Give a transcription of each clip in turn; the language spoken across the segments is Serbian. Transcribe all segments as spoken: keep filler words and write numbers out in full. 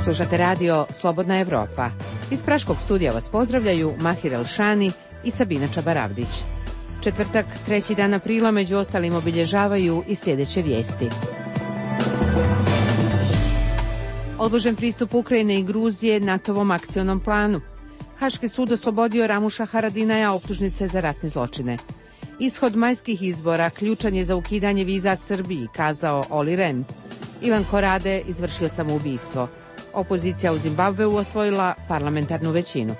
Slušate radio Slobodna Evropa. Iz Praškog studija vas pozdravljaju Mahir Elšani i Sabina Čabaravdić. Četvrtak, treći dan aprila, među ostalim obilježavaju i sljedeće vijesti. Odložen pristup Ukrajine i Gruzije NATO-vom akcionom planu. Haški sud oslobodio Ramuša Haradinaja optužnice za ratne zločine. Ishod majskih izbora ključan je za ukidanje viza Srbiji, kazao Oli Ren. Ivan Korade izvršio samoubistvo. Opozicija u Zimbabveu osvojila parlamentarnu većinu.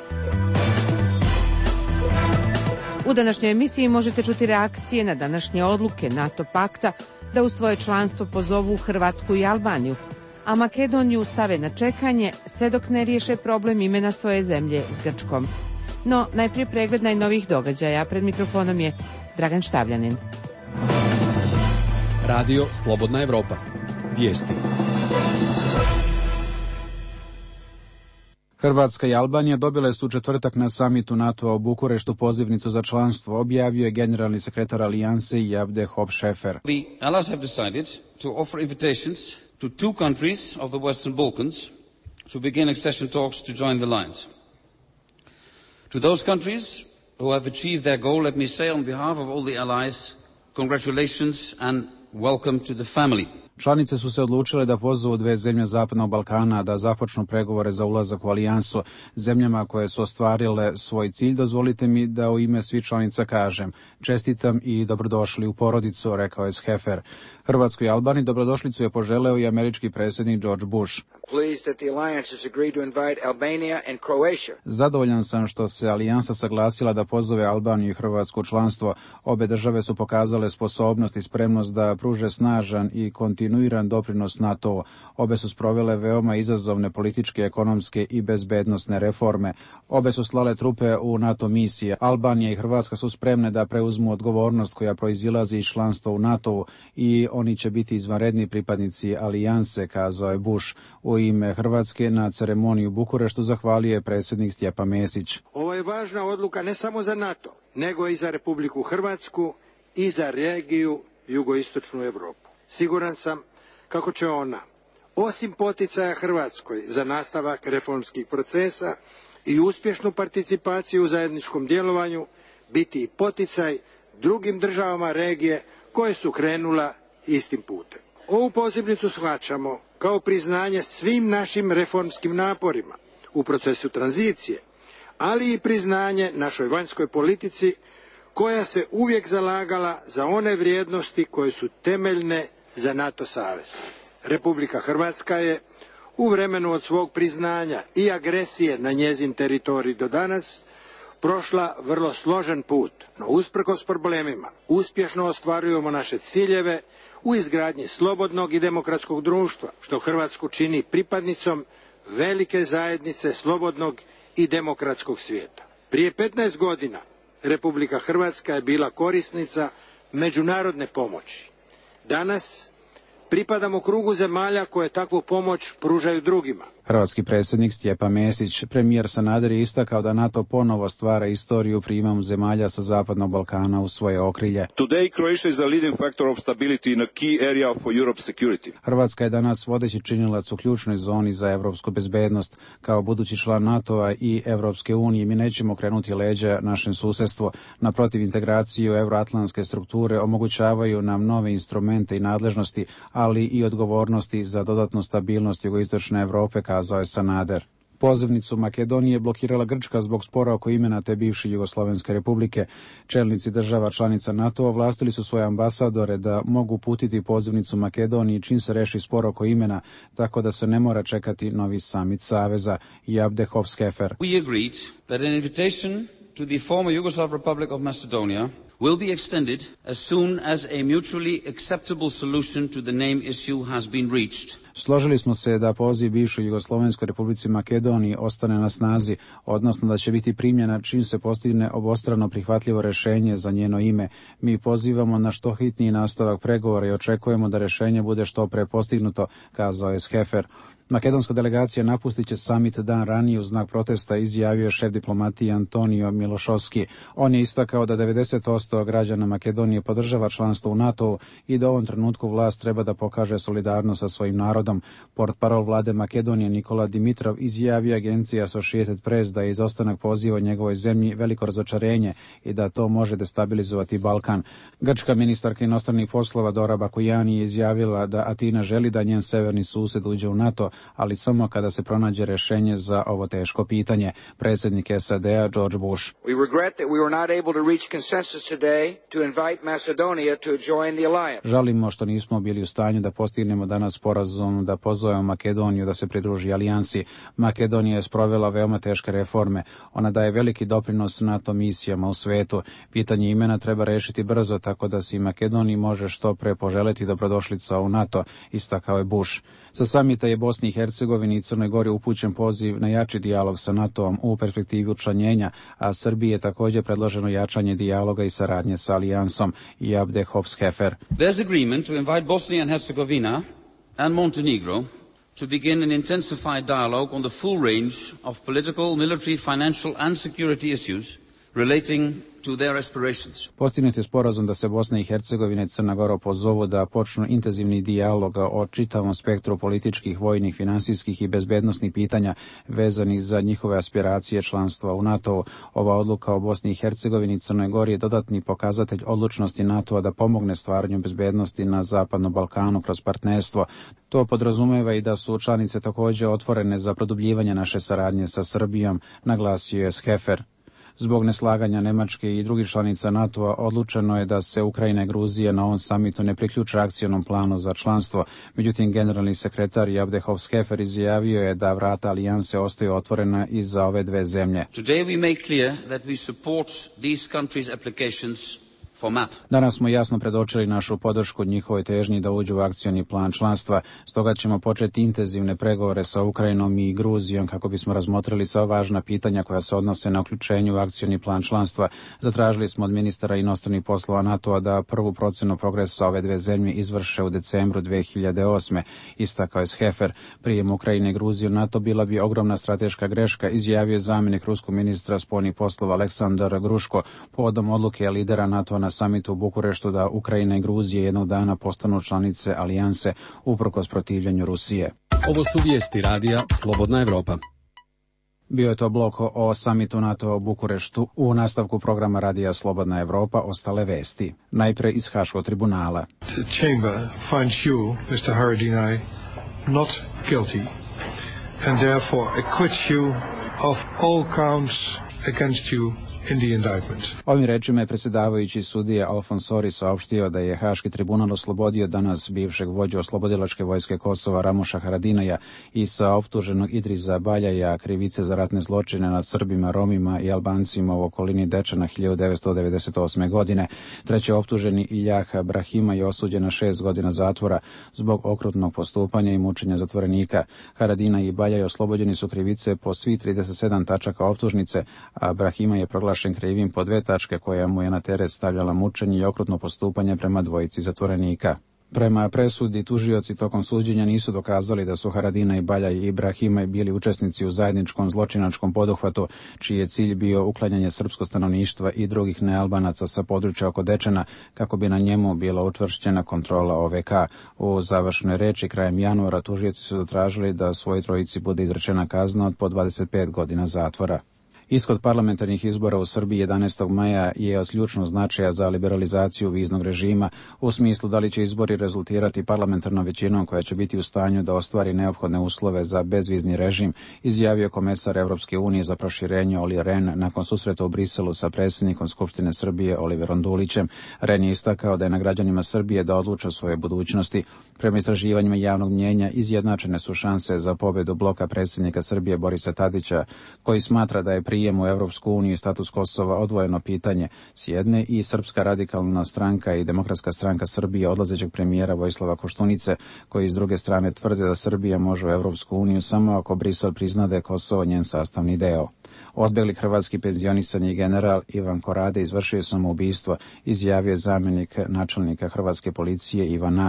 U današnjoj emisiji možete čuti reakcije na današnje odluke NATO pakta da u svoje članstvo pozovu Hrvatsku i Albaniju, a Makedoniju stave na čekanje sve dok ne riješe problem imena svoje zemlje s Grčkom. No, najprije pregled najnovijih događaja. Pred mikrofonom je Dragan Štavljanin. Radio Slobodna Evropa. Vijesti. Hrvatska i Albanija dobile su u četvrtak na samitu NATO-a u Bukureštu pozivnicu za članstvo, objavio je generalni sekretar alijanse Javde Hopp-Scheffer. The allies have decided to offer invitations to two countries of the Western Balkans to begin accession talks to join the alliance. To those countries who have achieved their goal, let me say on behalf of all the allies, congratulations and welcome to the family. Članice su se odlučile da pozovu dve zemlje Zapadnog Balkana da započnu pregovore za ulazak u alijansu. Zemljama koje su ostvarile svoj cilj, dozvolite mi da u ime svih članica kažem čestitam i dobrodošli u porodicu, rekao je Scheffer. Hrvatskoj i Albaniji dobrodošlicu je poželeo i američki predsjednik George Bush. Zadovoljan sam što se alijansa saglasila da pozove Albaniju i Hrvatsku u članstvo. Obe države su pokazale sposobnost i spremnost da pruže snažan i kontinuiran doprinos NATO-u. Obe su sprovele veoma izazovne političke, ekonomske i bezbednosne reforme. Obe su slale trupe u NATO misije. Albanija i Hrvatska su spremne da preuzmu odgovornost koja proizilazi iz članstva u NATO-u i oni će biti izvanredni pripadnici alijanse, kazao je Bush. U ime Hrvatske na ceremoniji u Bukureštu zahvalio je predsjednik Stjepan Mesić. Ovo je važna odluka ne samo za NATO, nego i za Republiku Hrvatsku i za regiju jugoistočnu Europu. Siguran sam kako će ona, osim poticaja Hrvatskoj za nastavak reformskih procesa i uspješnu participaciju u zajedničkom djelovanju, biti i poticaj drugim državama regije koje su krenula istim putem. Ovu pozivnicu shvaćamo kao priznanje svim našim reformskim naporima u procesu tranzicije, ali i priznanje našoj vanjskoj politici koja se uvijek zalagala za one vrijednosti koje su temeljne za NATO savez. Republika Hrvatska je u vremenu od svog priznanja i agresije na njezin teritorij do danas prošla vrlo složen put, no usprkos problemima uspješno ostvarujemo naše ciljeve u izgradnji slobodnog i demokratskog društva, što Hrvatsku čini pripadnicom velike zajednice slobodnog i demokratskog svijeta. Prije petnaest godina Republika Hrvatska je bila korisnica međunarodne pomoći. Danas pripadamo krugu zemalja koje takvu pomoć pružaju drugima. Hrvatski predsjednik Stjepan Mesić. Premijer Sanader je istakao da NATO ponovo stvara istoriju primom zemalja sa Zapadnog Balkana u svoje okrilje. Today Croatia is a leading factor of stability in a key area for Europe's security. Hrvatska je danas vodeći činilac u ključnoj zoni za evropsku bezbednost. Kao budući član NATO-a i Evropske unije mi nećemo krenuti leđa našem susjedstvu. Naprotiv, integraciju euroatlantske strukture omogućavaju nam nove instrumente i nadležnosti, ali i odgovornosti za dodatnu stabilnost jugoistočne Europe, kazao je Sanader. Pozivnicu Makedonije blokirala Grčka zbog spora oko imena te bivše Jugoslovenske republike. Čelnici država članica NATO ovlastili su svoje ambasadore da mogu uputiti pozivnicu Makedoniji čim se reši spor oko imena, tako da se ne mora čekati novi samit saveza. Javde Hopp-Scheffer. We agreed that an invitation to the former Yugoslav Republic of Macedonia will be extended as soon as a mutually acceptable solution to the name issue has been reached. Složili smo se da poziv bivšoj Jugoslovenskoj republici Makedoniji ostane na snazi, odnosno da će biti primljena čim se postigne obostrano prihvatljivo rješenje za njeno ime. Mi pozivamo na što hitniji nastavak pregovora i očekujemo da rješenje bude što pre postignuto, kazao je Scheffer. Makedonska delegacija napustit će summit dan ranije u znak protesta, izjavio je šef diplomatije Antonio Milošovski. On je istakao da devedeset posto građana Makedonije podržava članstvo u NATO-u i da u ovom trenutku vlast treba da pokaže solidarnost sa svojim narodom. Portparol vlade Makedonije Nikola Dimitrov izjavio agenciji Associated Press da je izostanak poziva njegovoj zemlji veliko razočarenje i da to može destabilizovati Balkan. Grčka ministarka inostranih poslova Dora Bakujani je izjavila da Atina želi da njen severni sused uđe u NATO, ali samo kada se pronađe rješenje za ovo teško pitanje. Predsjednik S A D-a George Bush. We regret that we were not able to reach consensus today to invite Macedonia to join the alliance. Žalimo što nismo bili u stanju da postignemo danas sporazum da pozovemo Makedoniju da se pridruži alijansi. Makedonija je sprovela veoma teške reforme. Ona daje veliki doprinos NATO misijama u svetu. Pitanje imena treba rešiti brzo, tako da se i Makedoniji može što pre poželeti dobrodošlica u NATO, istakao je Bush. Sa samita je Bosni i Hercegovini i Crnoj Gori upućen poziv na jači dijalog sa NATO-om u perspektivi učlanjenja, a Srbiji je također predloženo jačanje dijaloga i saradnje sa alijansom. Javde Hofshefer. There's agreement to invite Bosnia and Herzegovina and Montenegro to begin an intensified dialogue on the full range of political, military, financial and security issues relating to their aspirations. Postignut je sporazum da se Bosna i Hercegovina i Crna Gora pozovu da počnu intenzivni dijalog o čitavom spektru političkih, vojnih, finansijskih i bezbednosnih pitanja vezanih za njihove aspiracije članstva u NATO-u. Ova odluka o Bosni i Hercegovini i Crnoj Gori je dodatni pokazatelj odlučnosti NATO-a da pomogne stvaranju bezbednosti na Zapadnom Balkanu kroz partnerstvo. To podrazumeva i da su članice također otvorene za produbljivanje naše saradnje sa Srbijom, naglasio je Schefer. Zbog neslaganja Nemačke i drugih članica NATO-a odlučeno je da se Ukrajina i Gruzija na ovom samitu ne priključe akcionom planu za članstvo. Međutim, generalni sekretar Javde Hofshefer izjavio je da vrata alijanse ostaju otvorena i za ove dve zemlje. Today we make clear that we support these countries' applications for M A P. Danas smo jasno predočili našu podršku njihovoj težnji da uđu u akcioni plan članstva, stoga ćemo početi intenzivne pregovore sa Ukrajinom i Gruzijom kako bismo razmotrili sva važna pitanja koja se odnose na uključenju u akcioni plan članstva. Zatražili smo od ministara inostranih poslova NATO-a da prvu procenu progresa ove dve zemlje izvrše u decembru dve hiljade osme, istakao je Schefer. Prijem Ukrajine i Gruzije u NATO bila bi ogromna strateška greška, izjavio je zamjenik ruskog ministra spoljnih poslova Aleksandar Gruško povodom odluke lidera NATO-a na samitu u Bukureštu da Ukrajina i Gruzija jednog dana postanu članice alijanse uprkos protivljenju Rusije. Ovo su vijesti radija Slobodna Evropa. Bio je to blok o samitu NATO u Bukureštu. U nastavku programa radija Slobodna Evropa ostale vesti. Najpre iz Haškog tribunala. The chamber finds you, mister Haradinaj, not guilty and therefore acquits you of all counts against you in the indictment. Ovim rečima je predsjedavajući sudija Alfonsori saopštio da je Haški tribunal oslobodio danas bivšeg vođu oslobodilačke vojske Kosova Ramuša Haradinaja i sa optuženog Idrisa Baljaja krivice za ratne zločine nad Srbima, Romima i Albancima u okolini Dečana hiljadu devetsto devedeset osme. godine. Treći optuženi Iljaha Brahima je osuđen na šest godina zatvora zbog okrutnog postupanja i mučenja zatvorenika. Haradinaj i Baljaj oslobođeni su krivice po svih trideset sedam tačaka optužnice, a Brahima je proglašen krivim po dve tačke koja mu je na teret stavljala mučenje i okrutno postupanje prema dvojici zatvorenika. Prema presudi, tužioci tokom suđenja nisu dokazali da su Haradinaj, Baljaj i Ibrahimaj bili učesnici u zajedničkom zločinačkom poduhvatu, čiji je cilj bio uklanjanje srpskog stanovništva i drugih nealbanaca sa područja oko Dečana, kako bi na njemu bila učvršćena kontrola O V K. U završnoj reči krajem januara tužioci su zatražili da svoj trojici bude izrečena kazna od po dvadeset pet godina zatvora. Ishod parlamentarnih izbora u Srbiji jedanaestog maja je od ključnog značaja za liberalizaciju viznog režima, u smislu da li će izbori rezultirati parlamentarnom većinom koja će biti u stanju da ostvari neophodne uslove za bezvizni režim, izjavio komesar Evropske unije za proširenje Oli Ren nakon susreta u Briselu sa predsjednikom Skupštine Srbije Oliverom Dulićem. Ren je istakao da je na građanima Srbije da odluče o svojoj budućnosti. Prema istraživanjima javnog mnjenja izjednačene su šanse za pobjedu bloka predsjednika Srbije Borisa Tadića, koji smatra da je prijem u Evropsku uniju i status Kosova odvojeno pitanje s jedne i Srpska radikalna stranka i Demokratska stranka Srbije odlazećeg premijera Vojislava Koštunice, koji s druge strane tvrde da Srbija može u Evropsku uniju samo ako Brisel prizna da je Kosovo njen sastavni deo. Odbegli hrvatski penzionisani general Ivan Korade izvršio samoubistvo, izjavio je zamjenik načelnika hrvatske policije Ivan Nađ.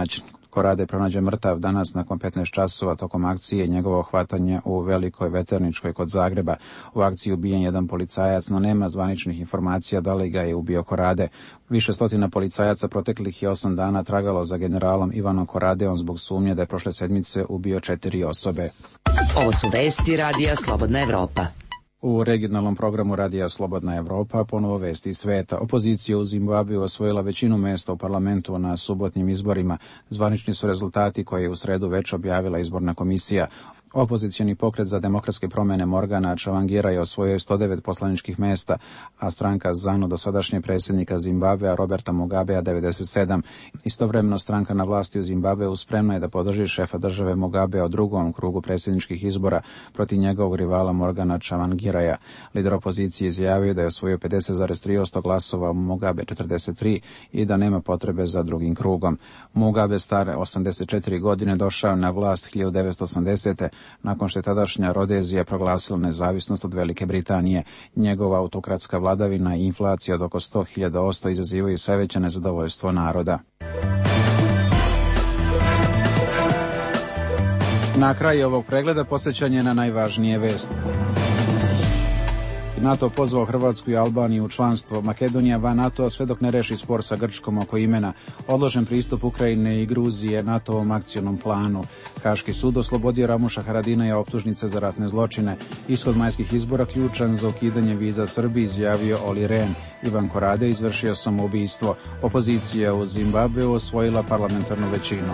Korade pronađen mrtav danas nakon petnaest časova tokom akcije i njegovo hvatanje u Velikoj Veterničkoj kod Zagreba. U akciji ubijen jedan policajac, no nema zvaničnih informacija da li ga je ubio Korade. Više stotina policajaca proteklih je osam dana tragalo za generalom Ivanom Koradeom zbog sumnje da je prošle sedmice ubio četiri osobe. Ovo su vesti Radija Slobodna Evropa. U regionalnom programu Radija Slobodna Evropa ponovo vesti iz sveta. Opozicija u Zimbabveu osvojila većinu mesta u parlamentu na subotnim izborima. Zvanični su rezultati koje je u sredu već objavila izborna komisija. Opozicioni pokret za demokratske promjene Morgana Čavangira je osvojio sto devet poslaničkih mesta, a stranka ZANU dosadašnje predsjednika Zimbabvea Roberta Mugabea devedeset sedam. Istovremeno stranka na vlasti u Zimbabveu spremna je da podrži šefa države Mugabea u drugom krugu predsjedničkih izbora protiv njegovog rivala Morgana Čavangiraja. Lider opozicije izjavio da je osvojio pedeset zarez tri posto glasova, Mugabe četrdeset tri i da nema potrebe za drugim krugom. Mugabe star osamdeset četiri godine došao na vlast hiljadu devetsto osamdesete nakon što je tadašnja Rodezija proglasila nezavisnost od Velike Britanije. Njegova autokratska vladavina i inflacija od oko sto hiljada posto izazivaju sve veće nezadovoljstvo naroda. Na kraju ovog pregleda posjećanje na najvažnije vesti. NATO pozvao Hrvatsku i Albaniju u članstvo. Makedonija van NATO-a sve dok ne reši spor sa Grčkom oko imena. Odložen pristup Ukrajine i Gruzije NATO-ovom akcionom planu. Haški sud oslobodio Ramuša Haradinaja optužnice za ratne zločine. Ishod majskih izbora ključan za ukidanje viza Srbiji, izjavio Oli Rehn. Ivan Korade izvršio samoubistvo. Opozicija u Zimbabveu osvojila parlamentarnu većinu.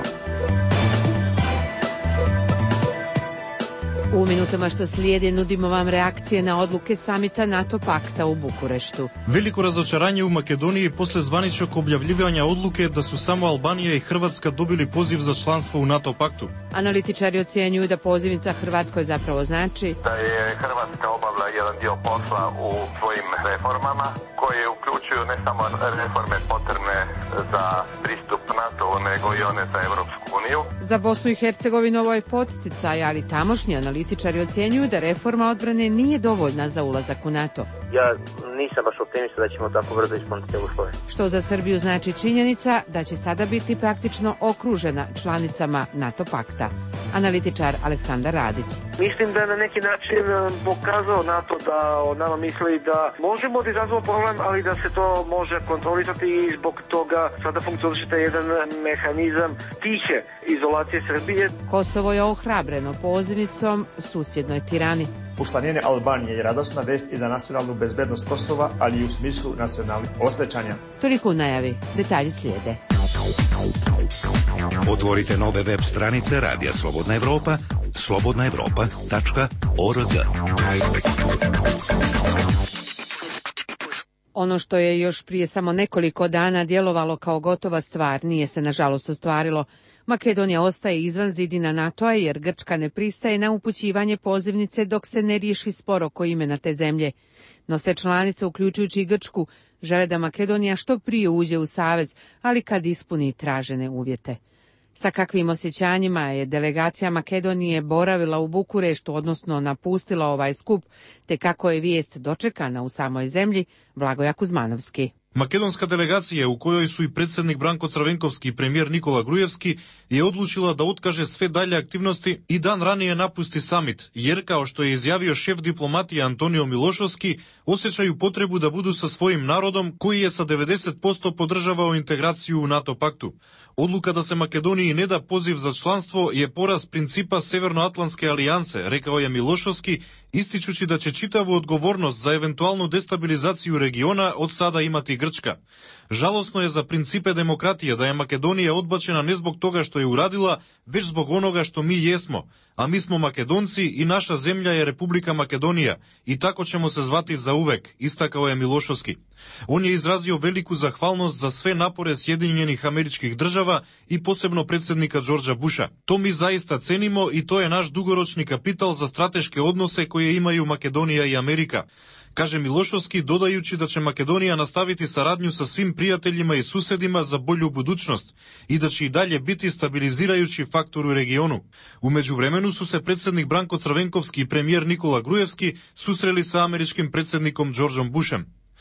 U minutama što slijede nudimo vam reakcije na odluke samita NATO pakta u Bukureštu. Veliko razočaranje u Makedoniji posle zvaničnog objavljivanja odluke da su samo Albanija i Hrvatska dobili poziv za članstvo u NATO paktu. Analitičari ocjenjuju da pozivnica Hrvatskoj zapravo znači da je Hrvatska obavila jedan dio posla u svojim reformama koje uključuju ne samo reforme potrebne za pristup NATO-u, nego i one za Evropsku uniju. Za Bosnu i Hercegovinu ovo je podsticaj, ali tamošnji analitičari ocjenjuju da reforma odbrane nije dovoljna za ulazak u NATO. Ja nisam baš optimista da ćemo tako brzo ispuniti te uslove. Što za Srbiju znači činjenica da će sada biti praktično okružena članicama NATO pakta. Analitičar Aleksandar Radić. Mislim da je na neki način pokazao NATO da o nama misli da možemo da izazvamo problem, ali da se to može kontrolisati i zbog toga sada funkcioniše jedan mehanizam tihe izolacije Srbije. Kosovo je ohrabreno pozivnicom susjednoj Tirani. Učlanjenje Albanije je radosna vest i za nacionalnu bezbednost Kosova, ali i u smislu nacionalnih osjećanja. Toliko u najavi, detalji slijede. Otvorite nove web stranice Radija Slobodna Evropa, slobodna evropa tačka org. Ono što je još prije samo nekoliko dana djelovalo kao gotova stvar nije se nažalost ostvarilo. Makedonija ostaje izvan zidina NATO-a jer Grčka ne pristaje na upućivanje pozivnice dok se ne riješi spor oko imena te zemlje. No sve članice, uključujući i Grčku, žele da Makedonija što prije uđe u savez, ali kad ispuni tražene uvjete. Sa kakvim osjećanjima je delegacija Makedonije boravila u Bukureštu, odnosno napustila ovaj skup, te kako je vijest dočekana u samoj zemlji, Blagoja Kuzmanovski. Makedonska delegacija, u kojoj su i predsjednik Branko Crvenkovski i premijer Nikola Grujevski, je odlučila da otkaže sve dalje aktivnosti i dan ranije napusti summit, jer, kao što je izjavio šef diplomatije Antonio Milošovski, osjećaju potrebu da budu sa svojim narodom koji je sa devedeset posto podržavao integraciju u NATO paktu. Odluka da se Makedoniji ne da poziv za članstvo je poraz principa Severnoatlantske alijanse, rekao je Milošovski, ističući da će čitavu odgovornost za eventualnu destabilizaciju regiona od sada imati Grčka. Žalosno je za principe demokratije da je Makedonija odbačena ne zbog toga što je uradila, već zbog onoga što mi jesmo. A mi smo Makedonci i naša zemlja je Republika Makedonija i tako ćemo se zvati za uvek, istakao je Milošovski. On je izrazio veliku zahvalnost za sve napore Sjedinjenih Američkih Država i posebno predsjednika Đorđa Busha. To mi zaista cenimo i to je naš dugoročni kapital za strateške odnose koje imaju Makedonija i Amerika, kaže Milošovski, dodajući da će Makedonija nastaviti saradnju sa svim prijateljima i susedima za bolju budućnost i da će i dalje biti stabilizirajući faktor u regionu. U međuvremenu su se predsjednik Branko Crvenkovski i premijer Nikola Grujevski susreli sa američkim predsjednikom Đorđom Bushem.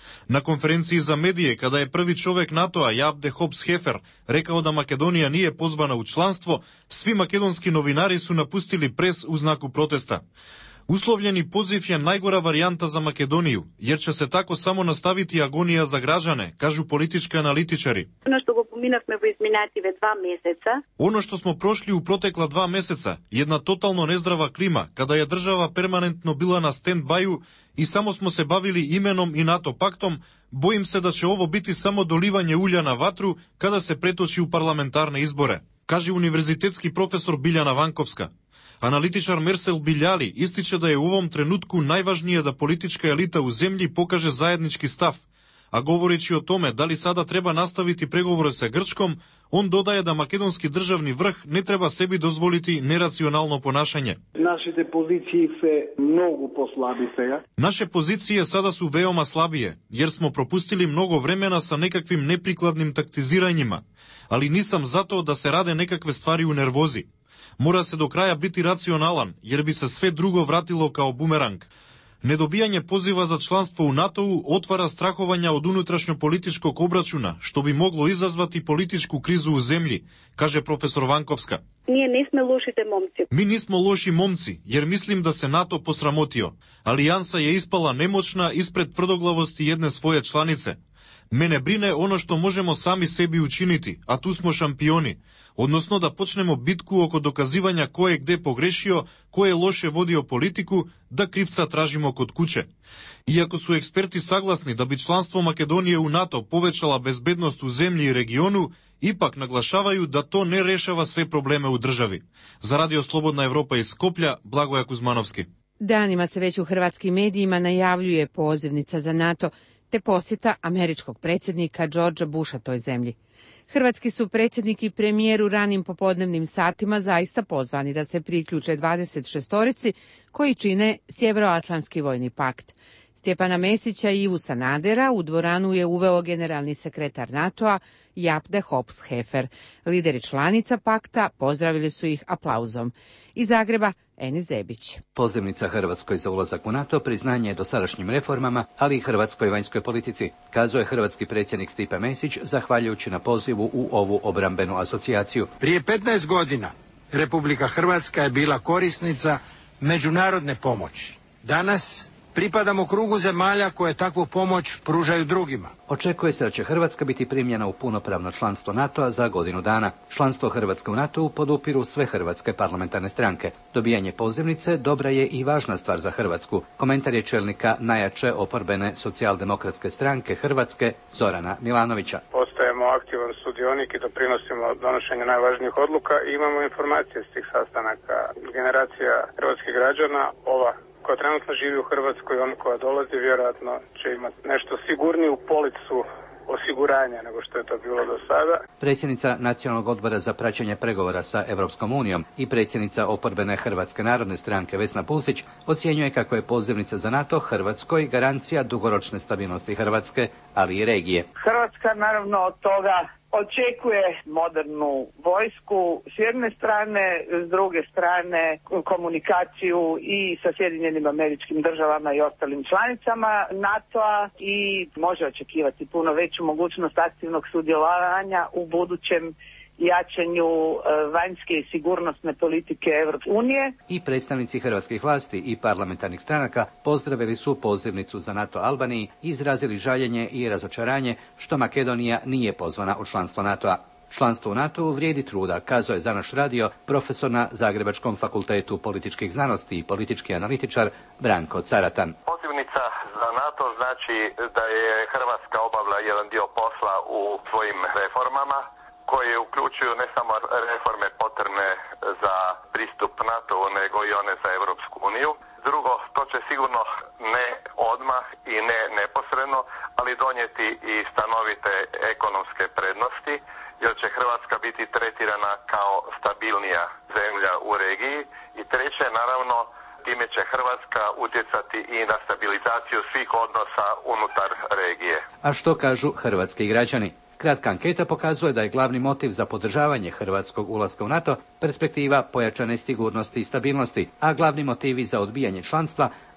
Na konferenciji za medije, kada je prvi čovek NATO-a, Jaap de Hoop-Scheffer, rekao da Makedonija nije pozvana u članstvo, svi makedonski novinari su napustili pres u znaku protesta. Uslovljeni poziv je najgora varijanta za Makedoniju, jer će se tako samo nastaviti agonija za građane, kažu politički analitičari. Ono što go pominavme во изминативе два месеца. Ono što smo prošli u protekla dva meseca, jedna totalno nezdrava klima, kada je država permanentno bila na stand-baju i samo smo se bavili imenom i NATO paktom, bojim se da će ovo biti samo dolivanje ulja na vatru kada se pretoči u parlamentarne izbore, kaže univerzitetski profesor Biljana Vankovska. Analitičar Mersel Biljali ističe da je u ovom trenutku najvažnije da politička elita u zemlji pokaže zajednički stav, a govoreći o tome da li sada treba nastaviti pregovore sa Grčkom, on dodaje da makedonski državni vrh ne treba sebi dozvoliti neracionalno ponašanje. Našите pozicije se mnogo послаби сега. Naše pozicije sada su veoma slabije, jer smo propustili mnogo vremena sa nekakvim neprikladnim taktiziranjima, ali nisam zato da se rade nekakve stvari u nervozi. Mora se do kraja biti racionalan, jer bi se sve drugo vratilo kao bumerang. Nedobijanje poziva za članstvo u NATO-u otvara strahovanja od unutrašnjo-političkog obračuna, što bi moglo izazvati političku krizu u zemlji, kaže profesor Vankovska. Ние не сме лошите момци. Mi nismo loši momci, jer mislim da se NATO posramotio. Alijansa je ispala nemoćna ispred tvrdoglavosti jedne svoje članice. Mene brine ono što možemo sami sebi učiniti, a tu smo šampioni, odnosno da počnemo bitku oko dokazivanja ko je gde pogrešio, ko je loše vodio politiku, da krivca tražimo kod kuće. Iako su eksperti saglasni da bi članstvo Makedonije u NATO povećala bezbednost u zemlji i regionu, ipak naglašavaju da to ne rešava sve probleme u državi. Za Radio Slobodna Evropa iz Skoplja, Blagoja Kuzmanovski. Danima se već u hrvatskim medijima najavljuje pozivnica za NATO, te posjeta američkog predsjednika Georgea Busha toj zemlji. Hrvatski su predsjednik i premijer u ranim popodnevnim satima zaista pozvani da se priključe dvadeset šestorici koji čine Sjevernoatlantski vojni pakt. Stjepana Mesića i Ivu Sanadera u dvoranu je uveo generalni sekretar NATO-a Jaap de Hoop-Scheffer. Lideri članica pakta pozdravili su ih aplauzom. Iz Zagreba, Eni Zebić. Pozivnica Hrvatskoj za ulazak u NATO priznanje je dosadašnjim reformama, ali i hrvatskoj vanjskoj politici, kazuje hrvatski predsjednik Stipe Mesić, zahvaljujući na pozivu u ovu obrambenu asocijaciju. Prije petnaest godina Republika Hrvatska je bila korisnica međunarodne pomoći. Danas pripadamo krugu zemalja koje takvu pomoć pružaju drugima. Očekuje se da će Hrvatska biti primljena u punopravno članstvo NATO-a za godinu dana. Članstvo Hrvatske u NATO-u podupiru sve hrvatske parlamentarne stranke. Dobijanje pozivnice dobra je i važna stvar za Hrvatsku. Komentar je čelnika najjače oporbene socijaldemokratske stranke Hrvatske, Zorana Milanovića. Postajemo aktivan sudionik i doprinosimo donošenju najvažnijih odluka i imamo informacije s tih sastanaka. Generacija hrvatskih građana, ova koja trenutno živi u Hrvatskoj i ona koja dolazi vjerojatno će imati nešto sigurniju policu osiguranja nego što je to bilo do sada. Predsjednica Nacionalnog odbora za praćenje pregovora sa Europskom unijom i predsjednica oporbene Hrvatske narodne stranke Vesna Pusić ocjenjuje kako je pozivnica za NATO Hrvatskoj garancija dugoročne stabilnosti Hrvatske, ali i regije. Hrvatska naravno od toga očekuje modernu vojsku s jedne strane, s druge strane komunikaciju i sa Sjedinjenim Američkim Državama i ostalim članicama NATO-a i može očekivati puno veću mogućnost aktivnog sudjelovanja u budućem jačanju vanjske i sigurnosne politike Europske unije. I predstavnici hrvatskih vlasti i parlamentarnih stranaka pozdravili su pozivnicu za NATO Albaniji i izrazili žaljenje i razočaranje što Makedonija nije pozvana u članstvo NATO-a. Članstvo u NATO-u vrijedi truda, kazuje za naš radio profesor na Zagrebačkom fakultetu političkih znanosti i politički analitičar Branko Caratan. Pozivnica za NATO znači da je Hrvatska obavila jedan dio posla u svojim reformama, koje uključuju ne samo reforme potrebne za pristup NATO-u, nego i one za Europsku uniju. Drugo, to će sigurno ne odmah i ne neposredno, ali donijeti i stanovite ekonomske prednosti, jer će Hrvatska biti tretirana kao stabilnija zemlja u regiji. I treće, naravno, time će Hrvatska utjecati i na stabilizaciju svih odnosa unutar regije. A što kažu hrvatski građani? Kratka anketa pokazuje da je glavni motiv za podržavanje hrvatskog ulaska u NATO perspektiva pojačane sigurnosti i stabilnosti, a glavni motivi za odbijanje članstva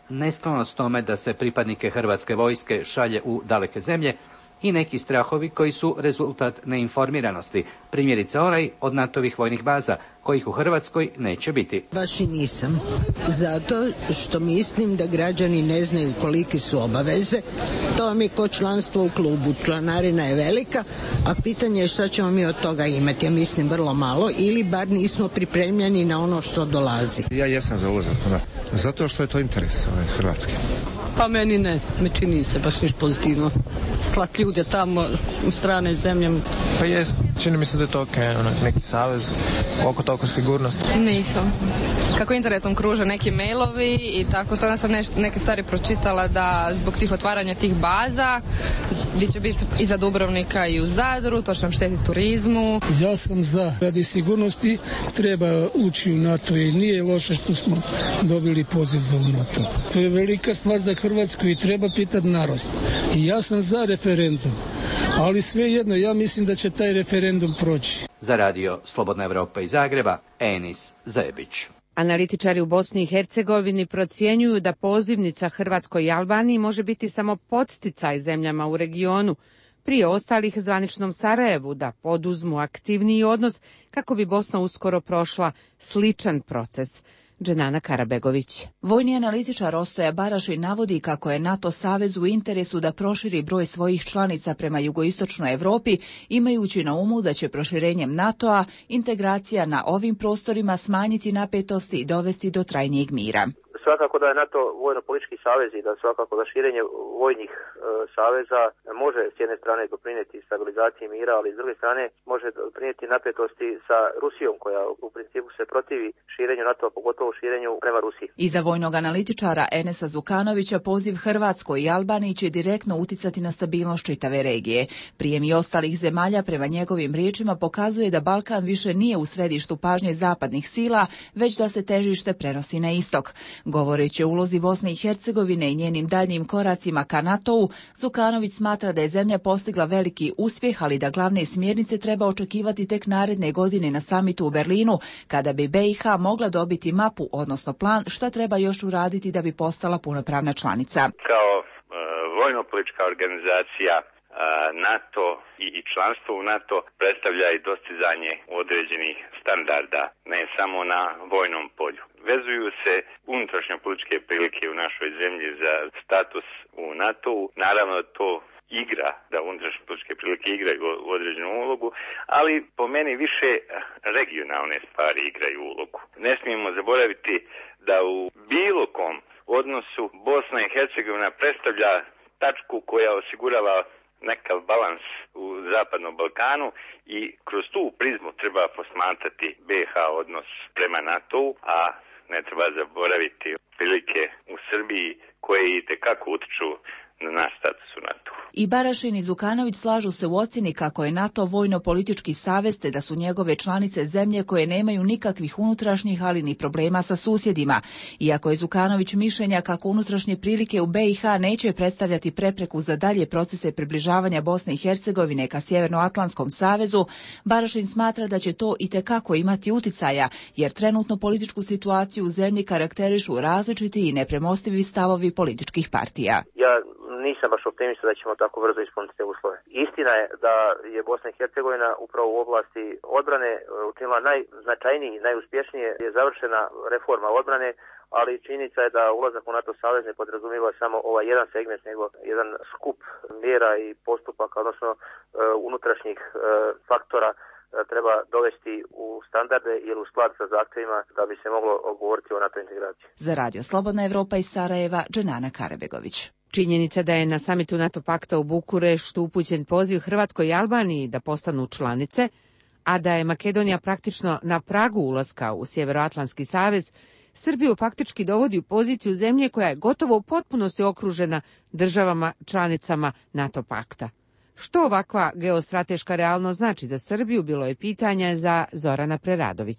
nesklonost tome da se pripadnike hrvatske vojske šalje u daleke zemlje i neki strahovi koji su rezultat neinformiranosti, primjerice onaj od natovih vojnih baza, kojih u Hrvatskoj neće biti. Baš i nisam. Zato što mislim da građani ne znaju kolike su obaveze. To vam je ko članstvo u klubu. Članarina je velika, a pitanje je šta ćemo mi od toga imati. Ja mislim vrlo malo ili bar nismo pripremljeni na ono što dolazi. Ja jesam za ulazak, zato što je to interes Hrvatske. Pa meni ne, me čini se baš niš pozitivno. Slat ljude tamo u strane zemlje. Pa jes, čini mi se da je to okay, onak, neki savez, koliko toliko sigurnosti. Nisam. Kako internetom kruže neki mailovi i tako, tada sam neš, neke stvari pročitala da zbog tih otvaranja tih baza, gdje će biti i za Dubrovnika i u Zadru, to će nam štetiti turizmu. Ja sam za, radi sigurnosti treba ući u NATO i nije loše što smo dobili poziv za NATO. To je velika stvar za Hrvatsku i treba pitati narod. I ja sam za referendum, ali svejedno ja mislim da će taj referendum proći. Za radio Slobodna Evropa iz Zagreba, Enis Zebić. Analitičari u Bosni i Hercegovini procjenjuju da pozivnica Hrvatskoj i Albaniji može biti samo podsticaj zemljama u regionu, prije ostalih zvaničnom Sarajevu, da poduzmu aktivniji odnos kako bi Bosna uskoro prošla sličan proces. Dženana Karabegović. Vojni analitičar Ostoja Barašin navodi kako je NATO savez u interesu da proširi broj svojih članica prema jugoistočnoj Evropi, imajući na umu da će proširenjem NATO-a integracija na ovim prostorima smanjiti napetosti i dovesti do trajnijeg mira. Svakako da je NATO vojno-politički savez i da svakako da širenje vojnih e, saveza može s jedne strane doprinijeti stabilizaciji mira, ali s druge strane može doprinijeti napetosti sa Rusijom koja u principu se protivi širenju NATO-a, pogotovo širenju prema Rusiji. I za vojnog analitičara Enesa Zukanovića poziv Hrvatskoj i Albaniji će direktno uticati na stabilnost čitave regije. Prijem i ostalih zemalja prema njegovim riječima pokazuje da Balkan više nije u središtu pažnje zapadnih sila, već da se težište prenosi na istok. Govoreći o ulozi Bosne i Hercegovine i njenim daljnjim koracima ka NATO-u, Zukanović smatra da je zemlja postigla veliki uspjeh, ali da glavne smjernice treba očekivati tek naredne godine na samitu u Berlinu, kada bi B i H mogla dobiti mapu, odnosno plan šta treba još uraditi da bi postala punopravna članica. Kao uh, vojno-politička organizacija NATO i članstvo u NATO predstavlja i dostizanje određenih standarda, ne samo na vojnom polju. Vezuju se unutrašnje političke prilike u našoj zemlji za status u NATO-u. Naravno to igra, da unutrašnje političke prilike igraju određenu ulogu, ali po meni više regionalne stvari igraju ulogu. Ne smijemo zaboraviti da u bilo kom odnosu Bosna i Hercegovina predstavlja tačku koja osigurava nekav balans u Zapadnom Balkanu i kroz tu prizmu treba posmatrati B i H odnos prema NATO-u, a ne treba zaboraviti prilike u Srbiji koje itekako utiču na naš status u NATO. I Barašin i Zukanović slažu se u ocjeni kako je NATO vojno-politički savez te da su njegove članice zemlje koje nemaju nikakvih unutrašnjih, ali ni problema sa susjedima. Iako je Zukanović mišljenja kako unutrašnje prilike u B i H neće predstavljati prepreku za dalje procese približavanja Bosne i Hercegovine ka Sjevernoatlantskom savezu, Barašin smatra da će to itekako imati uticaja, jer trenutno političku situaciju u zemlji karakterišu različiti i nepremostivi stavovi političkih partija. Ja nisam baš optimista da ćemo tako brzo ispuniti te uslove. Istina je da je Bosna i Hercegovina upravo u oblasti odbrane učinila najznačajniji i najuspješnije je završena reforma odbrane, ali činjenica je da ulazak u NATO savez ne podrazumijeva samo ovaj jedan segment, nego jedan skup mjera i postupaka, odnosno uh, unutrašnjih uh, faktora treba dovesti u standarde ili u sklad sa zahtjevima da bi se moglo govoriti o NATO integraciji. Za radio Slobodna Evropa iz Sarajeva, Dženana Karabegović. Činjenica da je na samitu NATO pakta u Bukureštu upućen poziv Hrvatskoj i Albaniji da postanu članice, a da je Makedonija praktično na pragu ulaska u Sjevernoatlantski savez, Srbiju faktički dovodi u poziciju zemlje koja je gotovo u potpunosti okružena državama članicama NATO pakta. Što ovakva geostrateška realnost znači za Srbiju, bilo je pitanje za Zorana Preradovića.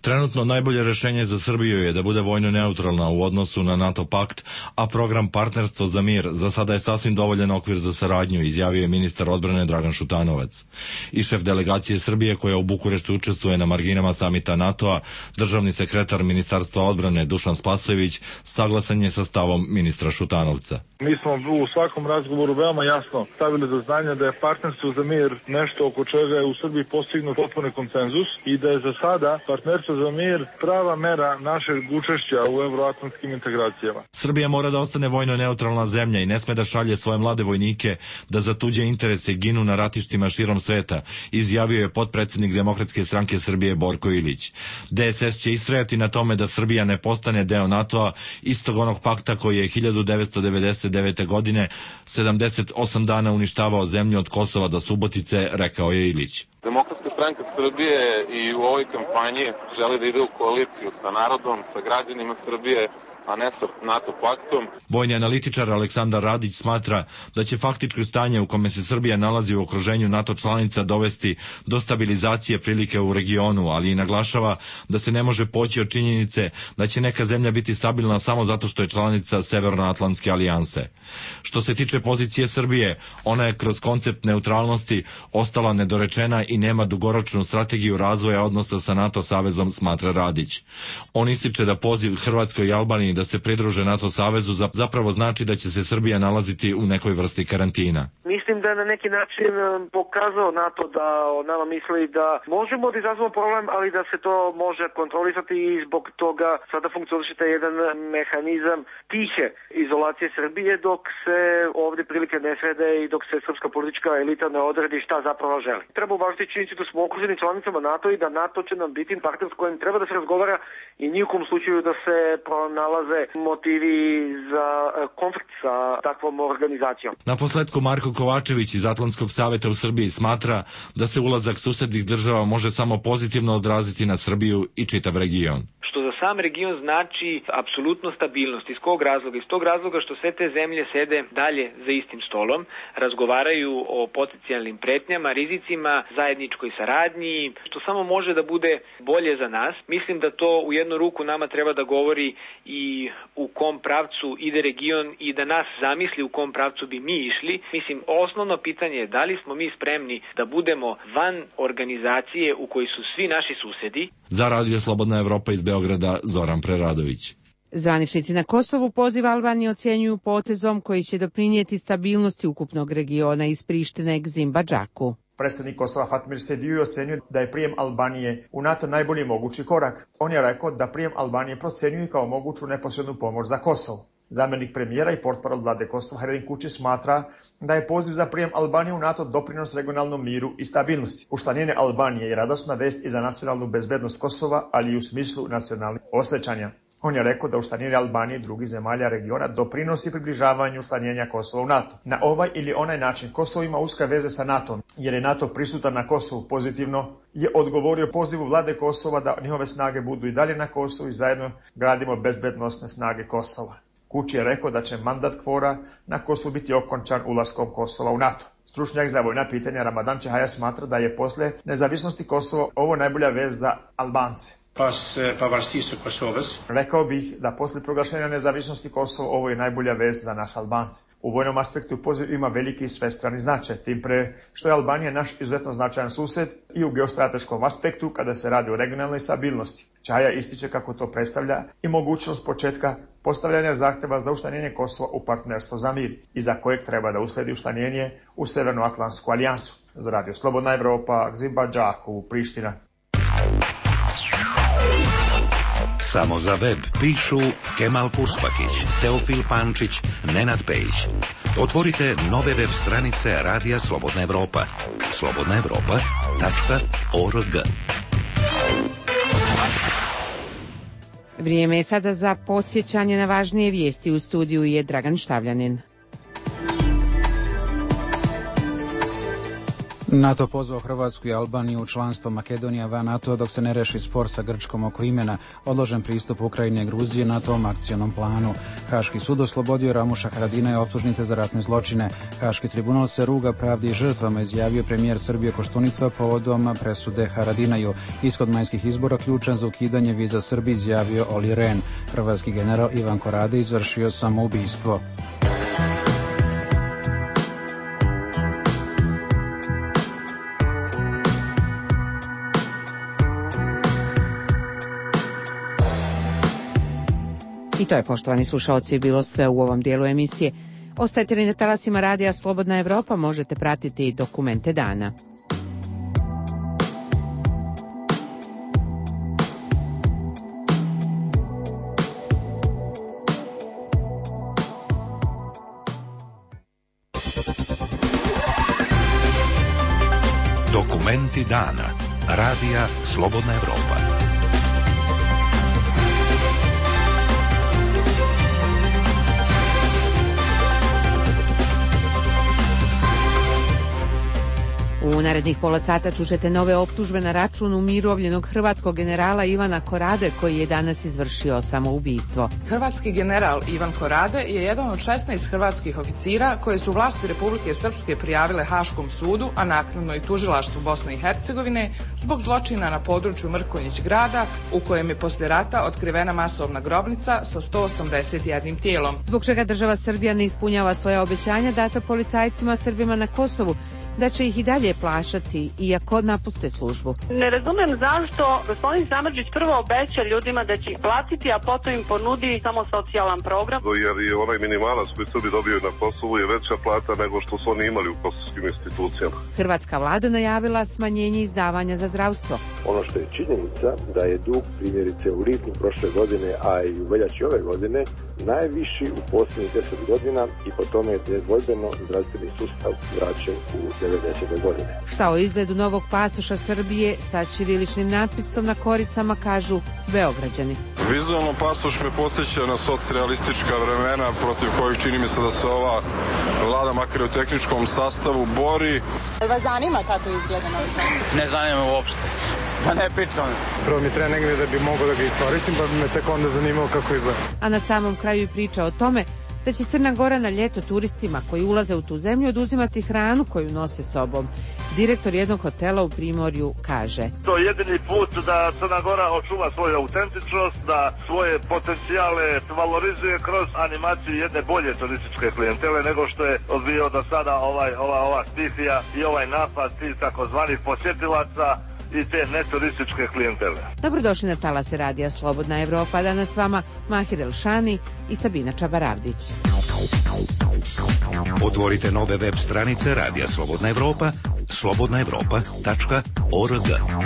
Trenutno najbolje rešenje za Srbiju je da bude vojno neutralna u odnosu na NATO pakt, a program Partnerstvo za mir za sada je sasvim dovoljan okvir za saradnju, izjavio je ministar odbrane Dragan Šutanovac. I šef delegacije Srbije koja u Bukureštu učestvuje na marginama samita NATO-a, državni sekretar Ministarstva odbrane Dušan Spasojević, saglasan je sa stavom ministra Šutanovca. Mi smo u svakom razgovoru veoma jasno stavili do znanja da je Partnerstvo za mir nešto oko čega je u Srbiji postignut potpuni konsenzus i da je za sada Partnerstvo za mir prava mera našeg učešća u evroatlantskim integracijama. Srbija mora da ostane vojno neutralna zemlja i ne sme da šalje svoje mlade vojnike da za tuđe interese ginu na ratištima širom sveta, izjavio je potpredsednik Demokratske stranke Srbije Borko Ilić. D S S će istrajati na tome da Srbija ne postane deo NATO-a, istog onog pakta koji je hiljadu devetsto devedeset devete. godine sedamdeset osam dana uništavao zemlju od Kosova do Subotice, rekao je Ilić. Demokratska stranka Srbije i u ovoj kampanji želi da ide u koaliciju sa narodom, sa građanima Srbije, a ne sa NATO paktom. Vojni analitičar Aleksandar Radić smatra da će faktičko stanje u kome se Srbija nalazi u okruženju NATO članica dovesti do stabilizacije prilike u regionu, ali i naglašava da se ne može poći od činjenice da će neka zemlja biti stabilna samo zato što je članica Severnoatlantske alijanse. Što se tiče pozicije Srbije, ona je kroz koncept neutralnosti ostala nedorečena i nema dugoročnu strategiju razvoja odnosa sa NATO savezom, smatra Radić. On ističe da poziv Hrvatskoj i Albaniji da se pridruže NATO savezu zapravo znači da će se Srbija nalaziti u nekoj vrsti karantina. Mislim da je na neki način pokazao NATO da nama misli da možemo da izazvamo problem, ali da se to može kontrolisati i zbog toga sada funkcioniše taj jedan mehanizam tihe izolacije Srbije dok se ovdje prilike ne srede i dok se srpska politička elita ne odredi šta zapravo želi. Treba uvažiti činjenicu da smo okruženi članicama NATO i da NATO će nam biti partner s kojim treba da se razgovara i nijukom slučaju da se pronalaze motivi za konflikt sa takvom organizacijom. Na posledku Marko Kovačević iz Atlantskog saveta u Srbiji smatra da se ulazak susednih država može samo pozitivno odraziti na Srbiju i čitav region. Što za sam region znači apsolutno stabilnost. Iz kog razloga? Iz tog razloga što sve te zemlje sede dalje za istim stolom, razgovaraju o potencijalnim pretnjama, rizicima, zajedničkoj saradnji, što samo može da bude bolje za nas. Mislim da to u jednu ruku nama treba da govori i u kom pravcu ide region i da nas zamisli u kom pravcu bi mi išli. Mislim, osnovno pitanje je da li smo mi spremni da budemo van organizacije u kojoj su svi naši susedi. Za Radio Slobodna Evropa iz Beograda, Zoran Preradović. Zvaničnici na Kosovu poziv Albanije ocjenjuju potezom koji će doprinijeti stabilnosti ukupnog regiona iz Prištine k Zimbadžaku. Predsjednik Kosova Fatmir Sejdiu ocenio da je prijem Albanije u NATO najbolji mogući korak. On je rekao da prijem Albanije procenjuje kao moguću neposrednu pomoć za Kosovo. Zamjenik premijera i portparol vlade Kosova Hredin Kuči smatra da je poziv za prijem Albanije u NATO doprinos regionalnom miru i stabilnosti. Učlanjenje Albanije je radosna vest i za nacionalnu bezbednost Kosova, ali i u smislu nacionalnih osjećanja. On je rekao da učlanjenje Albanije i drugih zemalja regiona doprinosi približavanju učlanjenja Kosova u NATO. Na ovaj ili onaj način Kosovo ima uske veze sa NATO, jer je NATO prisutan na Kosovu pozitivno, je odgovorio pozivu vlade Kosova da njihove snage budu i dalje na Kosovu i zajedno gradimo bezbednosne snage Kosova. Kuči je rekao da će mandat Kvora na Kosovu biti okončan ulaskom Kosova u NATO. Stručnjak za vojna pitanja Ramadan Čahaja smatra da je posle nezavisnosti Kosova ovo najbolja vez za Albance. Pas pavarësisë së Kosovës. Rekao bih da posle proglašenja nezavisnosti Kosova ovo je najbolja vez za nas Albance. U vojnom aspektu poziv ima veliki i svestrani značaj, tim pre što je Albanija naš izuzetno značajan sused i u geostrateškom aspektu kada se radi o regionalnoj stabilnosti. Čaja ističe kako to predstavlja i mogućnost početka postavljanja zahteva za učlanjenje Kosova u partnerstvo za mir, iza kojeg treba da usledi učlanjenje u Severnoatlantsku alijansu. Za Radio Slobodna Evropa, Zimbadžaku, Priština. Samo za web pišu Kemal Puspakić, Teofil Pančić, Nenad Pejić. Otvorite nove web stranice Radija Slobodna Evropa. slobodna evropa tačka org. Vrijeme je sada za podsjećanje na važnije vijesti. U studiju je Dragan Štavljanin. NATO pozvao Hrvatsku i Albaniju u članstvo Makedonija van NATO dok se ne reši spor sa Grčkom oko imena, odložen pristup Ukrajine i Gruzije NATO-om akcionom planu. Haški sud oslobodio Ramuša Haradinaja optužnice za ratne zločine. Haški tribunal se ruga pravdi i žrtvama, izjavio premijer Srbije Koštunica povodom presude Haradinaju. Ishod majskih izbora ključan za ukidanje viza Srbiji, izjavio Oli Rehn. Hrvatski general Ivan Korade izvršio samoubistvo. I to je, poštovani slušaoci, bilo sve u ovom dijelu emisije. Ostajte li na talasima radija Slobodna Evropa, možete pratiti i dokumente dana. Dokumenti dana. Radija Slobodna Evropa. U narednih pola sata čućete nove optužbe na račun umirovljenog hrvatskog generala Ivana Korade, koji je danas izvršio samoubistvo. Hrvatski general Ivan Korade je jedan od šesnaest hrvatskih oficira koje su vlasti Republike Srpske prijavile Haškom sudu, a naknadno i tužilaštvu Bosne i Hercegovine zbog zločina na području Mrkonjić grada, u kojem je posle rata otkrivena masovna grobnica sa sto osamdeset jednim tijelom. Zbog čega država Srbija ne ispunjava svoja obećanja data policajcima Srbima na Kosovu, da će ih i dalje plaćati iako napuste službu. Ne razumem zašto gospodin Samardžić prvo obeća ljudima da će ih platiti, a potom im ponudi samo socijalan program. Jer je onaj minimalac koji Srbi dobiju na Kosovu je veća plata nego što su oni imali u kosovskim institucijama. Hrvatska vlada najavila smanjenje izdavanja za zdravstvo. Ono što je činjenica da je dug, primjerice u lipnju prošle godine, a i u veljači ove godine, najviši u posljednjih deset godina i po tome je nedvojbeno zdravstveni sustav vraćen u devedesete godine. Šta o izgledu novog pasoša Srbije sa ćiriličnim natpisom na koricama kažu Beograđani. Vizualno pasoš me podsjeća na socrealistička vremena protiv kojih čini mi se da se ova vlada makar u tehničkom sastavu bori. Vas zanima kako izgleda novi pasoš? Ne zanima me uopšte. Da ne pričam. Prvo mi treba negdje da bi mogao da ga istoristim, pa bi me tek onda zanimalo kako izgleda. A na samom kraju i priča o tome da će Crna Gora na ljeto turistima koji ulaze u tu zemlju oduzimati hranu koju nose sobom. Direktor jednog hotela u Primorju kaže: To je jedini put da Crna Gora očuva svoju autentičnost, da svoje potencijale valorizuje kroz animaciju jedne bolje turističke klijentele nego što je odbio do sada ovaj, ova, ova stifija i ovaj napad tih takozvanih posjetilaca i te neturističke klijentele. Dobrodošli na talase radija Slobodna Evropa. Danas s vama Mahir Elšani i Sabina Čabaravdić. Otvorite nove web stranice Radija Slobodna Evropa, slobodna evropa tačka org.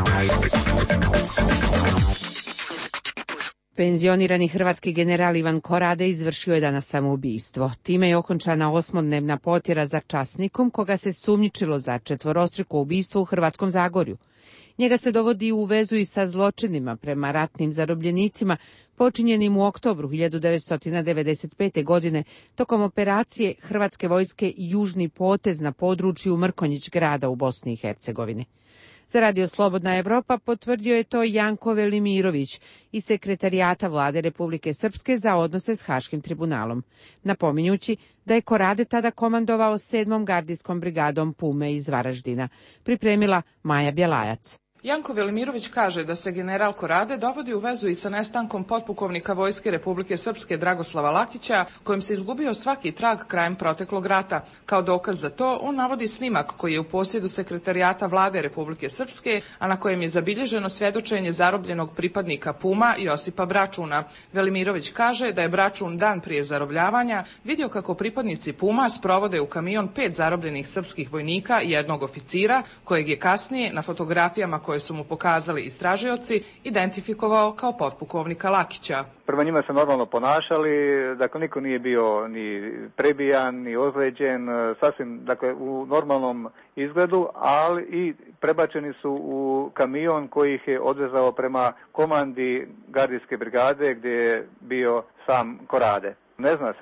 Penzionirani hrvatski general Ivan Korade izvršio je danas samoubistvo. Time je okončana osmodnevna potjera za časnikom koga se sumnjičilo za četvorostruko ubistvo u Hrvatskom Zagorju. Njega se dovodi u vezu i sa zločinima prema ratnim zarobljenicima počinjenim u oktobru hiljadu devetsto devedeset pete. godine tokom operacije Hrvatske vojske Južni potez na području Mrkonjić grada u Bosni i Hercegovini. Za Radio Slobodna Evropa potvrdio je to Janko Velimirović iz sekretarijata vlade Republike Srpske za odnose s Haškim tribunalom, napominjući da je Korade tada komandovao sedmom gardijskom brigadom Pume iz Varaždina, pripremila Maja Bjelajac. Janko Velimirović kaže da se general Korade dovodi u vezu i sa nestankom potpukovnika Vojske Republike Srpske Dragoslava Lakića, kojim se izgubio svaki trag krajem proteklog rata. Kao dokaz za to, on navodi snimak koji je u posjedu sekretarijata vlade Republike Srpske, a na kojem je zabilježeno svjedočenje zarobljenog pripadnika Puma Josipa Bračuna. Velimirović kaže da je Bračun dan prije zarobljavanja vidio kako pripadnici Puma sprovode u kamion pet zarobljenih srpskih vojnika i jednog oficira, kojeg je kasnije na fotografijama koje su mu pokazali istražioci identifikovao kao potpukovnika Lakića. Prema njima se normalno ponašali, dakle niko nije bio ni prebijan, ni ozlijeđen, sasvim dakle u normalnom izgledu, ali i prebačeni su u kamion koji ih je odvezao prema komandi gardijske brigade gdje je bio sam Korade. Ne zna se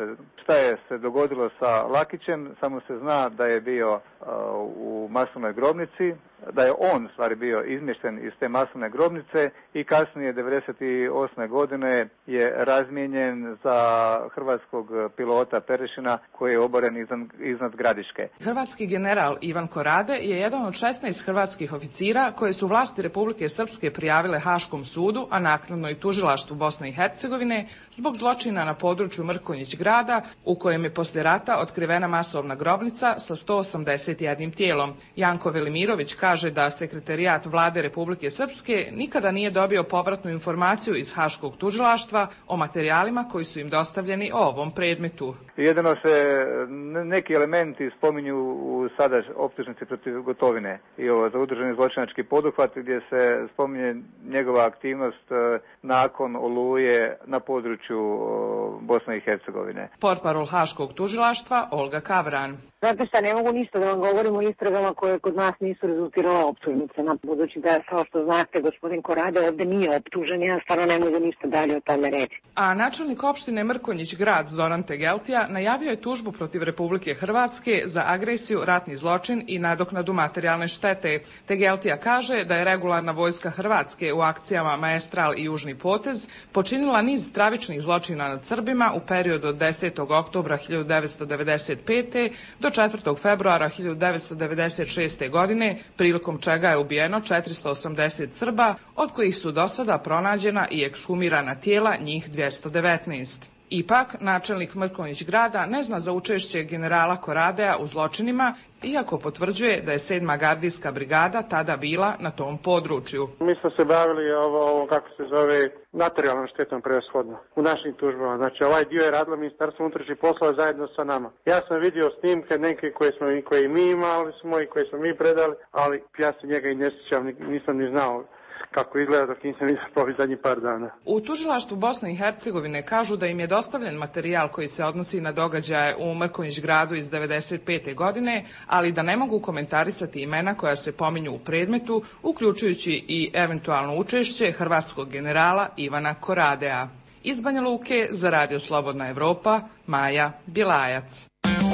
šta je se dogodilo sa Lakićem, samo se zna da je bio uh, u masovnoj grobnici, da je on u stvari bio izmješten iz te masovne grobnice i kasnije devedeset osme godine je razmijenjen za hrvatskog pilota Perešina koji je oboren iznad, iznad Gradiške. Hrvatski general Ivan Korade je jedan od šesnaest hrvatskih oficira koje su vlasti Republike Srpske prijavile Haškom sudu, a naknadno i tužilaštvu Bosne i Hercegovine zbog zločina na području Mrkonjić grada u kojem je poslije rata otkrivena masovna grobnica sa sto osamdeset jednim tijelom. Janko Velimirović kaže kaže da sekretarijat vlade Republike Srpske nikada nije dobio povratnu informaciju iz Haškog tužilaštva o materijalima koji su im dostavljeni o ovom predmetu. Jedino se neki elementi spominju u sada optužnici protiv Gotovine i ovo za udruženi zločinački poduhvat gdje se spominje njegova aktivnost nakon Oluje na području Bosne i Hercegovine. Portparol Haškog tužilaštva Olga Kavran. Znate šta, ne mogu ništa da vam govorim o istragama koje kod nas nisu rezultirale optužnicama. Budući da, kao što znate, gospodin Korade ovde nije optužen, ja stvarno ne mogu ništa dalje o tome reći. A načelnik opštine Mrkonjić grad Zoran Tegeltija najavio je tužbu protiv Republike Hrvatske za agresiju, ratni zločin i nadoknadu materijalne štete. Tegeltija kaže da je regularna vojska Hrvatske u akcijama Maestral i Južni potez počinila niz stravičnih zločina nad Srbima u periodu od desetog oktobra hiljadu devetsto devedeset pete do četvrtog februara hiljadu devetsto devedeset šeste. godine, prilikom čega je ubijeno četiristo osamdeset Srba, od kojih su do sada pronađena i ekshumirana tijela, njih dvjesto devetnaest. Ipak, načelnik Mrkonjić grada ne zna za učešće generala Koradea u zločinima, iako potvrđuje da je sedma gardijska brigada tada bila na tom području. Mi smo se bavili ovo, ovo kako se zove, materijalnom štetom prevashodno u našim tužbama. Znači, ovaj dio je radilo Ministarstvo unutrašnjih poslova zajedno sa nama. Ja sam vidio snimke neke koje smo koje mi imali smo i koje smo mi predali, ali ja se njega i ne sjećam, nisam ni znao kako izgleda dok nisam vidio ovih zadnjih par dana. U tužilaštvu Bosne i Hercegovine kažu da im je dostavljen materijal koji se odnosi na događaje u Mrkonjić gradu iz devedeset pete. godine, ali da ne mogu komentarisati imena koja se pominju u predmetu, uključujući i eventualno učešće hrvatskog generala Ivana Koradea. Iz Banja Luke za Radio Slobodna Evropa, Maja Bilajac.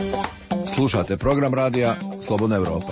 Slušate program radija Slobodna Evropa.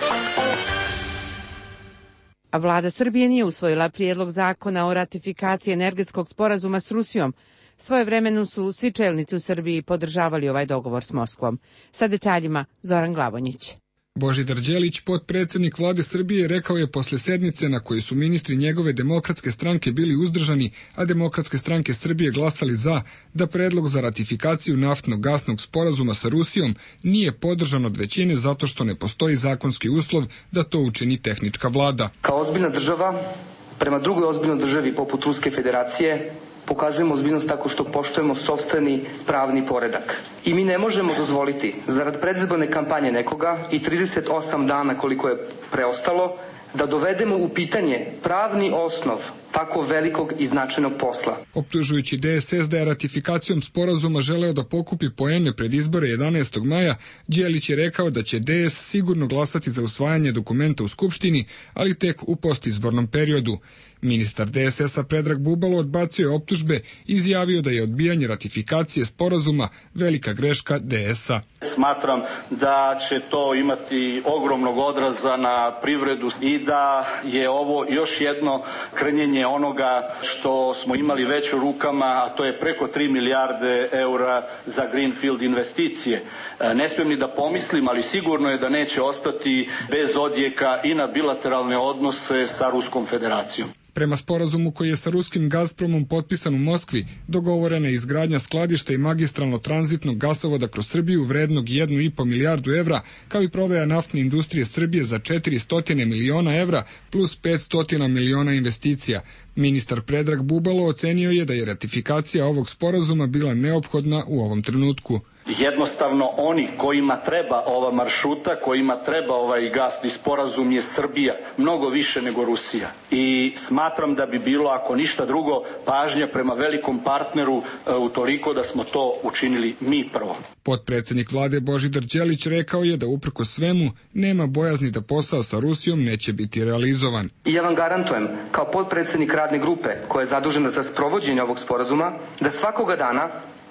A vlada Srbije nije usvojila prijedlog zakona o ratifikaciji energetskog sporazuma s Rusijom. Svojevremeno su svi čelnici u Srbiji podržavali ovaj dogovor s Moskvom. Sa detaljima Zoran Glavonjić. Božidar Đelić, potpredsjednik vlade Srbije, rekao je posle sednice na kojoj su ministri njegove demokratske stranke bili uzdržani, a demokratske stranke Srbije glasali za, da predlog za ratifikaciju naftno-gasnog sporazuma sa Rusijom nije podržan od većine zato što ne postoji zakonski uslov da to učini tehnička vlada. Kao ozbiljna država, prema drugoj ozbiljnoj državi poput Ruske federacije, pokazujemo ozbiljnost tako što poštujemo sopstveni pravni poredak. I mi ne možemo dozvoliti, zarad predizborne kampanje nekoga i trideset osam dana koliko je preostalo, da dovedemo u pitanje pravni osnov tako velikog i značajnog posla. Optužujući D S S da je ratifikacijom sporazuma želeo da pokupi poene pred izbore jedanaestog maja, Đelić je rekao da će D S sigurno glasati za usvajanje dokumenta u Skupštini, ali tek u postizbornom periodu. Ministar D S S-a Predrag Bubalo odbacio je optužbe i izjavio da je odbijanje ratifikacije sporazuma velika greška D S-a. Smatram da će to imati ogromnog odraza na privredu i da je ovo još jedno krnjenje onoga što smo imali već u rukama, a to je preko tri milijarde eura za greenfield investicije. Ne smijem ni da pomislim, ali sigurno je da neće ostati bez odjeka i na bilateralne odnose sa Ruskom federacijom. Prema sporazumu koji je sa ruskim Gazpromom potpisan u Moskvi, dogovorena je izgradnja skladišta i magistralno tranzitnog gasovoda kroz Srbiju vrednog jednu i po milijardu evra, kao i prodaja naftne industrije Srbije za četiristo miliona evra plus petsto miliona investicija. Ministar Predrag Bubalo ocenio je da je ratifikacija ovog sporazuma bila neophodna u ovom trenutku. Jednostavno oni kojima treba ova maršruta, kojima treba ovaj gasni sporazum je Srbija, mnogo više nego Rusija. I smatram da bi bilo, ako ništa drugo, pažnja prema velikom partneru u toliko da smo to učinili mi prvo. Potpredsjednik vlade Božidar Đelić rekao je da uprkos svemu nema bojazni da posao sa Rusijom neće biti realizovan. I ja vam garantujem, kao potpredsjednik radne grupe koja je zadužena za sprovođenje ovog sporazuma, da svakoga dana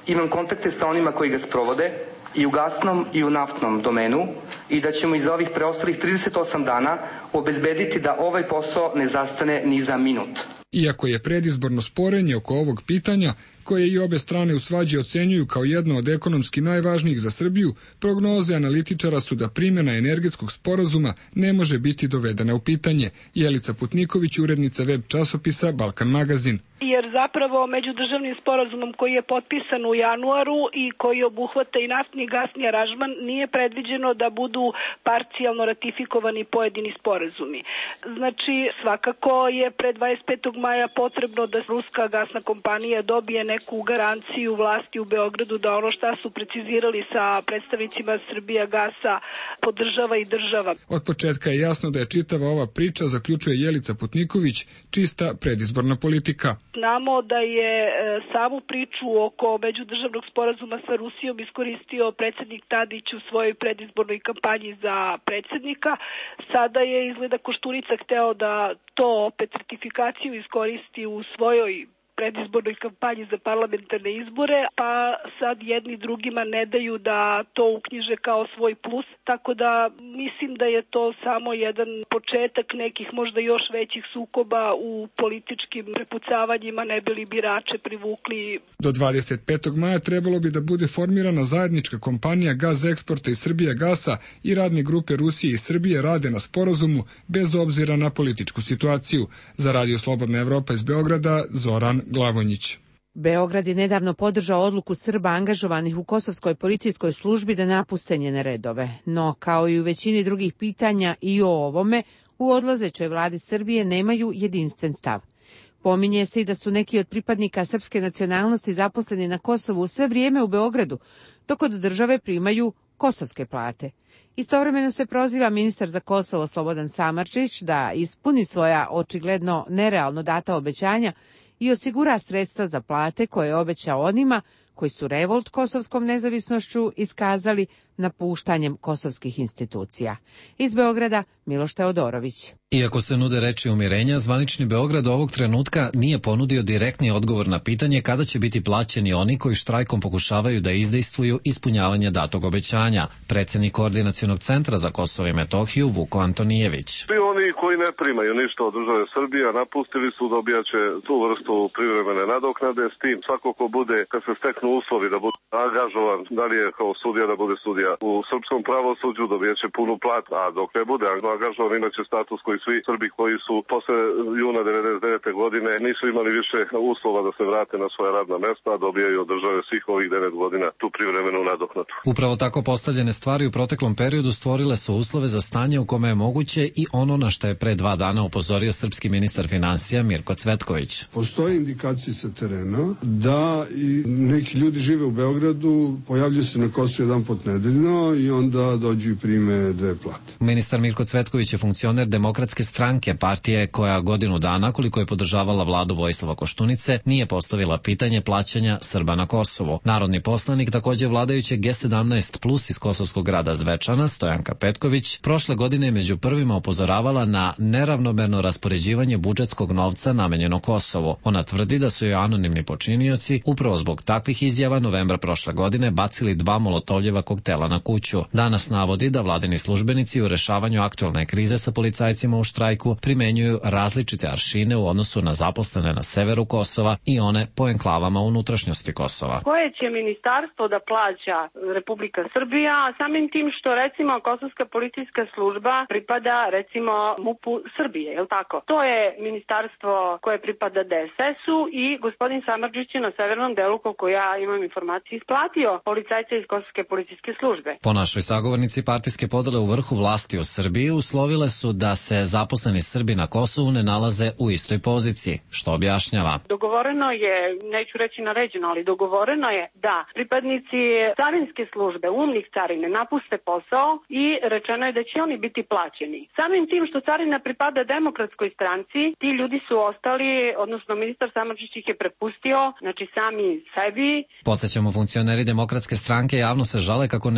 Imam kontakte sa onima koji ga sprovode i u gasnom i u naftnom domenu i da ćemo iz ovih preostalih trideset osam dana obezbediti da ovaj posao ne zastane ni za minut. Iako je predizborno sporenje oko ovog pitanja, koje i obe strane u svađi ocenjuju kao jedno od ekonomski najvažnijih za Srbiju, prognoze analitičara su da primjena energetskog sporazuma ne može biti dovedena u pitanje. Jelica Putniković, urednica web časopisa Balkan magazin. Jer zapravo međudržavnim sporazumom koji je potpisan u januaru i koji obuhvata i naftni i gasni aranžman nije predviđeno da budu parcijalno ratifikovani pojedini sporazumi. Znači, svakako je pre dvadeset petog maja potrebno da ruska gasna kompanija dobije neku garanciju vlasti u Beogradu da ono šta su precizirali sa predstavnicima Srbija gasa podržava i država. Od početka je jasno da je čitava ova priča, zaključuje Jelica Putniković, čista predizborna politika. Znamo da je samu priču oko međudržavnog sporazuma sa Rusijom iskoristio predsjednik Tadić u svojoj predizbornoj kampanji za predsjednika. Sada je izgleda Koštunica hteo da to opet ratifikaciju iskoristi u svojoj predizbornoj kampanji za parlamentarne izbore, pa sad jedni drugima ne daju da to uknjiže kao svoj plus, tako da mislim da je to samo jedan početak nekih možda još većih sukoba u političkim prepucavanjima, ne bi li birače privukli. Do dvadeset petog maja trebalo bi da bude formirana zajednička kompanija Gaz Eksporta i Srbija gasa i radne grupe Rusije i Srbije rade na sporazumu bez obzira na političku situaciju. Za Radio Slobodna Evropa iz Beograda, Zoran Glavonjić. Beograd je nedavno podržao odluku Srba angažovanih u kosovskoj policijskoj službi da napuste njene redove. No, kao i u većini drugih pitanja i o ovome, u odlazećoj vladi Srbije nemaju jedinstven stav. Pominje se i da su neki od pripadnika srpske nacionalnosti zaposleni na Kosovu sve vrijeme u Beogradu, dok od države primaju kosovske plate. Istovremeno se proziva ministar za Kosovo Slobodan Samardžić da ispuni svoja očigledno nerealno data obećanja i osigura sredstva za plate koje je obećao onima koji su revolt kosovskom nezavisnošću iskazali napuštanjem kosovskih institucija. Iz Beograda Miloš Teodorović. Iako se nude reči umirenja, zvanični Beograd ovog trenutka nije ponudio direktni odgovor na pitanje kada će biti plaćeni oni koji štrajkom pokušavaju da izdejstvuju ispunjavanje datog obećanja. Predsjednik Koordinacionog centra za Kosovo i Metohiju Vuko Antonijević. Svi oni koji ne primaju ništa od države Srbije napustili su, dobijaće tu vrstu privremene nadoknade, s tim svako ko bude, kad se steknu uslovi da bude angažovan, da li je kao sudija da bude sudija u srpskom pravosuđu, dobijaće punu platu, a dok ne bude angažovan imaće status koji svi Srbi koji su posle juna devedeset devete godine nisu imali više uslova da se vrate na svoja radna mesta, a dobijaju od države svih ovih devet godina tu privremenu nadoknadu. Upravo tako postavljene stvari u proteklom periodu stvorile su uslove za stanje u kome je moguće i ono na što je pre dva dana upozorio srpski ministar finansija Mirko Cvetković. Postoje indikacije sa terena da i neki ljudi žive u Beogradu, pojavljuju se na Kosovu jedan pot nedeljno i onda dođu i prime dve plate. Ministar Mirko Cvetković je funkcioner Demokratske stranke, partije koja godinu dana, koliko je podržavala vladu Vojislava Koštunice, nije postavila pitanje plaćanja Srba na Kosovu. Narodni poslanik također vladajuće G sedamnaest plus iz kosovskog grada Zvečana, Stojanka Petković, prošle godine među prvima upozoravala na neravnomerno raspoređivanje budžetskog novca namenjeno Kosovu. Ona tvrdi da su joj anonimni počinioci upravo zbog takvih izjava novembra prošle godine bacili dva molotovljeva koktela na kuću. Danas navodi da vladini službenici u rešavanju aktualne krize sa policajcima u štrajku primenjuju različite aršine u odnosu na zaposlene na severu Kosova i one po enklavama unutrašnjosti Kosova. Koje će ministarstvo da plaća Republika Srbija, samim tim što recimo kosovska policijska služba pripada recimo MUP-u Srbije, je li tako? To je ministarstvo koje pripada D S S-u i gospodin Samardžić je na severnom delu, koliko ja imam informacije, isplatio policajca iz kosovske policijske službe. Po našoj sagovornici, partijske podele u vrhu vlasti u Srbiji uslovile su da se zaposleni Srbi na Kosovu ne nalaze u istoj poziciji, što objašnjava. Dogovoreno je, neću reći naređeno, ali dogovoreno je da pripadnici carinske službe, umnih carine, napuste posao i rečeno je da će oni biti plaćeni. Samim tim što carina pripada Demokratskoj stranci, ti ljudi su ostali, odnosno ministar Samardžić ih je prepustio, znači sami sebi. Podsećamo, funkcioneri Demokratske stranke javno se žale kako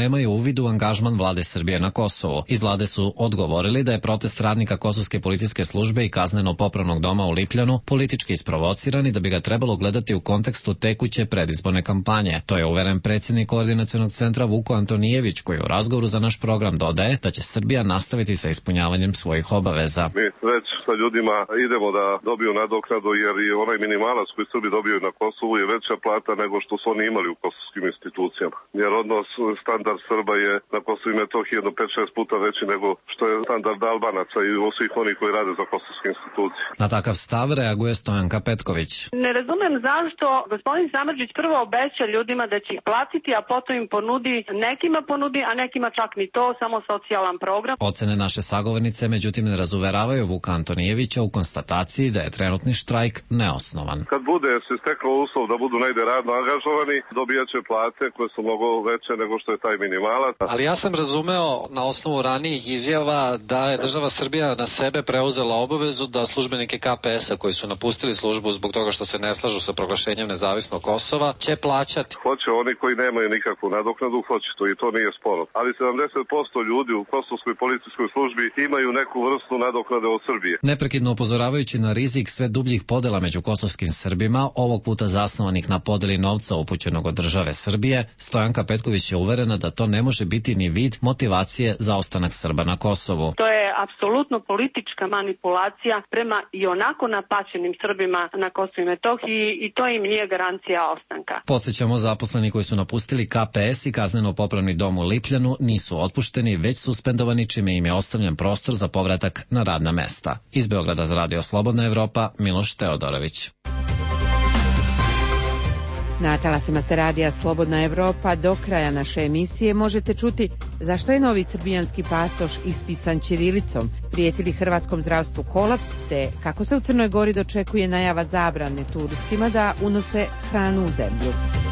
nemaju uvid u angažman vlade Srbije na Kosovu. Iz vlade su odgovorili da je protest radnika Kosovske policijske službe i kazneno-popravnog doma u Lipljanu politički isprovociran i da bi ga trebalo gledati u kontekstu tekuće predizborne kampanje. To je uveren predsjednik Koordinacionog centra Vuko Antonijević, koji u razgovoru za naš program dodaje da će Srbija nastaviti sa ispunjavanjem svojih obaveza. Mi već sa ljudima idemo da dobiju nadoknadu, jer i onaj minimalac koji Srbi dobiju na Kosovu je veća plata nego što su oni imali u kosovskim institucijama. Jer odnos standard Srba je na Kosovu i Metohiji jedno pet šest puta veći nego što je standard Albanaca i svih onih koji rade za kosovske institucije. Na takav stav reaguje Stojanka Petković. Ne razumem zašto gospodin Samardžić prvo obeća ljudima da će ih platiti, a potom im ponudi, nekima ponudi, a nekima čak ni to, samo socijalan program. Ocene naše sagovornice međutim ne razuveravaju Vuka Antonijevića u konstataciji da je trenutni štrajk neosnovan. Kad bude se steklo uslov da budu negde radno angažovani, dobijaće plate koje su mnogo veće nego što je taj minimalac. Ali ja sam razumeo na osnovu ranijih izjava da je država Srbija na sebe preuzela obavezu da službenike K P S-a koji su napustili službu zbog toga što se ne slažu sa proglašenjem nezavisnog Kosova će plaćati. Hoće oni koji nemaju nikakvu nadoknadu, hoće to i to nije sporo. Ali sedamdeset posto ljudi u kosovskoj policijskoj službi imaju neku vrstu nadoknade od Srbije. Neprekidno upozoravajući na rizik sve dubljih podela među kosovskim Srbima, ovog puta zasnovanih na podeli novca upućenog od države Srbije, Stojanka Petković je uverena da to ne može biti ni vid motivacije za ostanak Srba na Kosovu. To je apsolutno politička manipulacija prema i onako napaćenim Srbima na Kosovu i Metohiji i to im nije garancija ostanka. Podsjećamo, zaposleni koji su napustili K P S i kazneno-popravni dom u Lipljanu nisu otpušteni, već suspendovani, čime im je ostavljen prostor za povratak na radna mesta. Iz Beograda za Radio Slobodna Evropa, Miloš Teodorović. Na talasima ste radija Slobodna Evropa. Do kraja naše emisije možete čuti zašto je novi srbijanski pasoš ispisan ćirilicom, prijeti li hrvatskom zdravstvu kolaps, te kako se u Crnoj Gori dočekuje najava zabrane turistima da unose hranu u zemlju.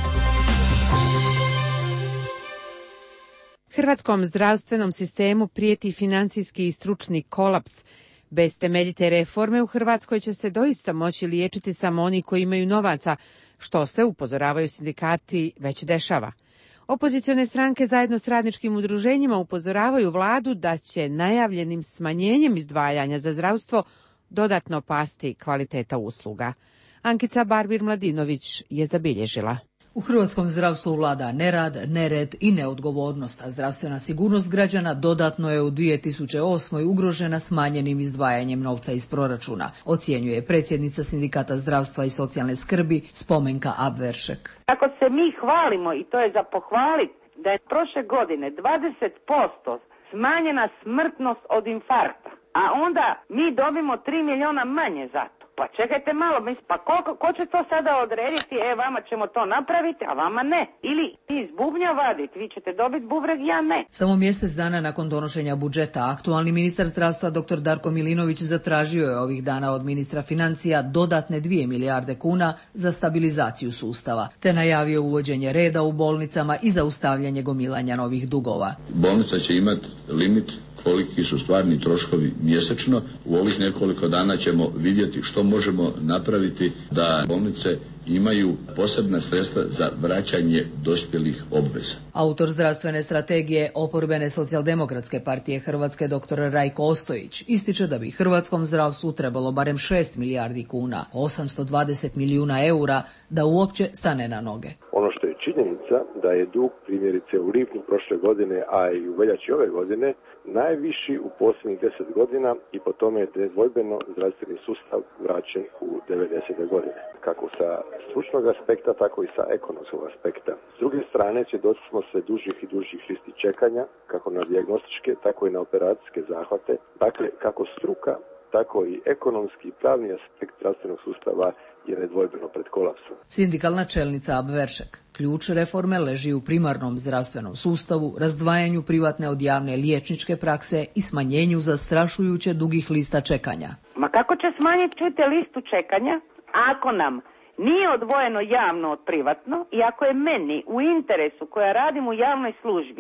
Hrvatskom zdravstvenom sistemu prijeti financijski i stručni kolaps. Bez temeljite reforme u Hrvatskoj će se doista moći liječiti samo oni koji imaju novaca, što se, upozoravaju sindikati, već dešava. Opozicione stranke zajedno s radničkim udruženjima upozoravaju vladu da će najavljenim smanjenjem izdvajanja za zdravstvo dodatno pasti kvaliteta usluga. Ankica Barbir-Mladinović je zabilježila. U hrvatskom zdravstvu vlada nerad, nered i neodgovornost, a zdravstvena sigurnost građana dodatno je u dvije tisuće osmoj ugrožena smanjenim izdvajanjem novca iz proračuna, ocjenjuje predsjednica Sindikata zdravstva i socijalne skrbi Spomenka Abveršek. Ako se mi hvalimo, i to je za pohvaliti, da je prošle godine dvadeset posto smanjena smrtnost od infarkta, a onda mi dobimo tri milijuna manje za to. Pa čekajte malo, pa ko, ko će to sada odrediti, e vama ćemo to napraviti, a vama ne. Ili iz bubnja vaditi, vi ćete dobiti bubreg, ja ne. Samo mjesec dana nakon donošenja budžeta, aktualni ministar zdravstva dr. Darko Milinović zatražio je ovih dana od ministra financija dodatne dvije milijarde kuna za stabilizaciju sustava, te najavio uvođenje reda u bolnicama i zaustavljanje gomilanja novih dugova. Bolnica će imati limit koliki su stvarni troškovi mjesečno. U ovih nekoliko dana ćemo vidjeti što možemo napraviti da bolnice imaju posebna sredstva za vraćanje dospjelih obveza. Autor zdravstvene strategije oporbene socijaldemokratske partije Hrvatske dr. Rajko Ostojić ističe da bi hrvatskom zdravstvu trebalo barem šest milijardi kuna, osamsto dvadeset milijuna eura da uopće stane na noge. Ono što je činjenica da je dug primjerice u lipnju prošle godine, a i u veljači ove godine, najviši u posljednjih deset godina i po tome je nedvojbeno zdravstveni sustav vraćen u devedesete godine. Kako sa stručnog aspekta, tako i sa ekonomskog aspekta. S druge strane, svjedoci smo sve dužih i dužih listi čekanja, kako na dijagnostičke, tako i na operacijske zahvate. Dakle, kako struka, tako i ekonomski i pravni aspekt zdravstvenog sustava je nedvojbeno pred kolapsom. Sindikalna čelnica Abveršek. Ključ reforme leži u primarnom zdravstvenom sustavu, razdvajanju privatne od javne liječničke prakse i smanjenju zastrašujuće dugih lista čekanja. Ma kako će smanjiti, čujte, listu čekanja ako nam nije odvojeno javno od privatno i ako je meni u interesu koja radim u javnoj službi,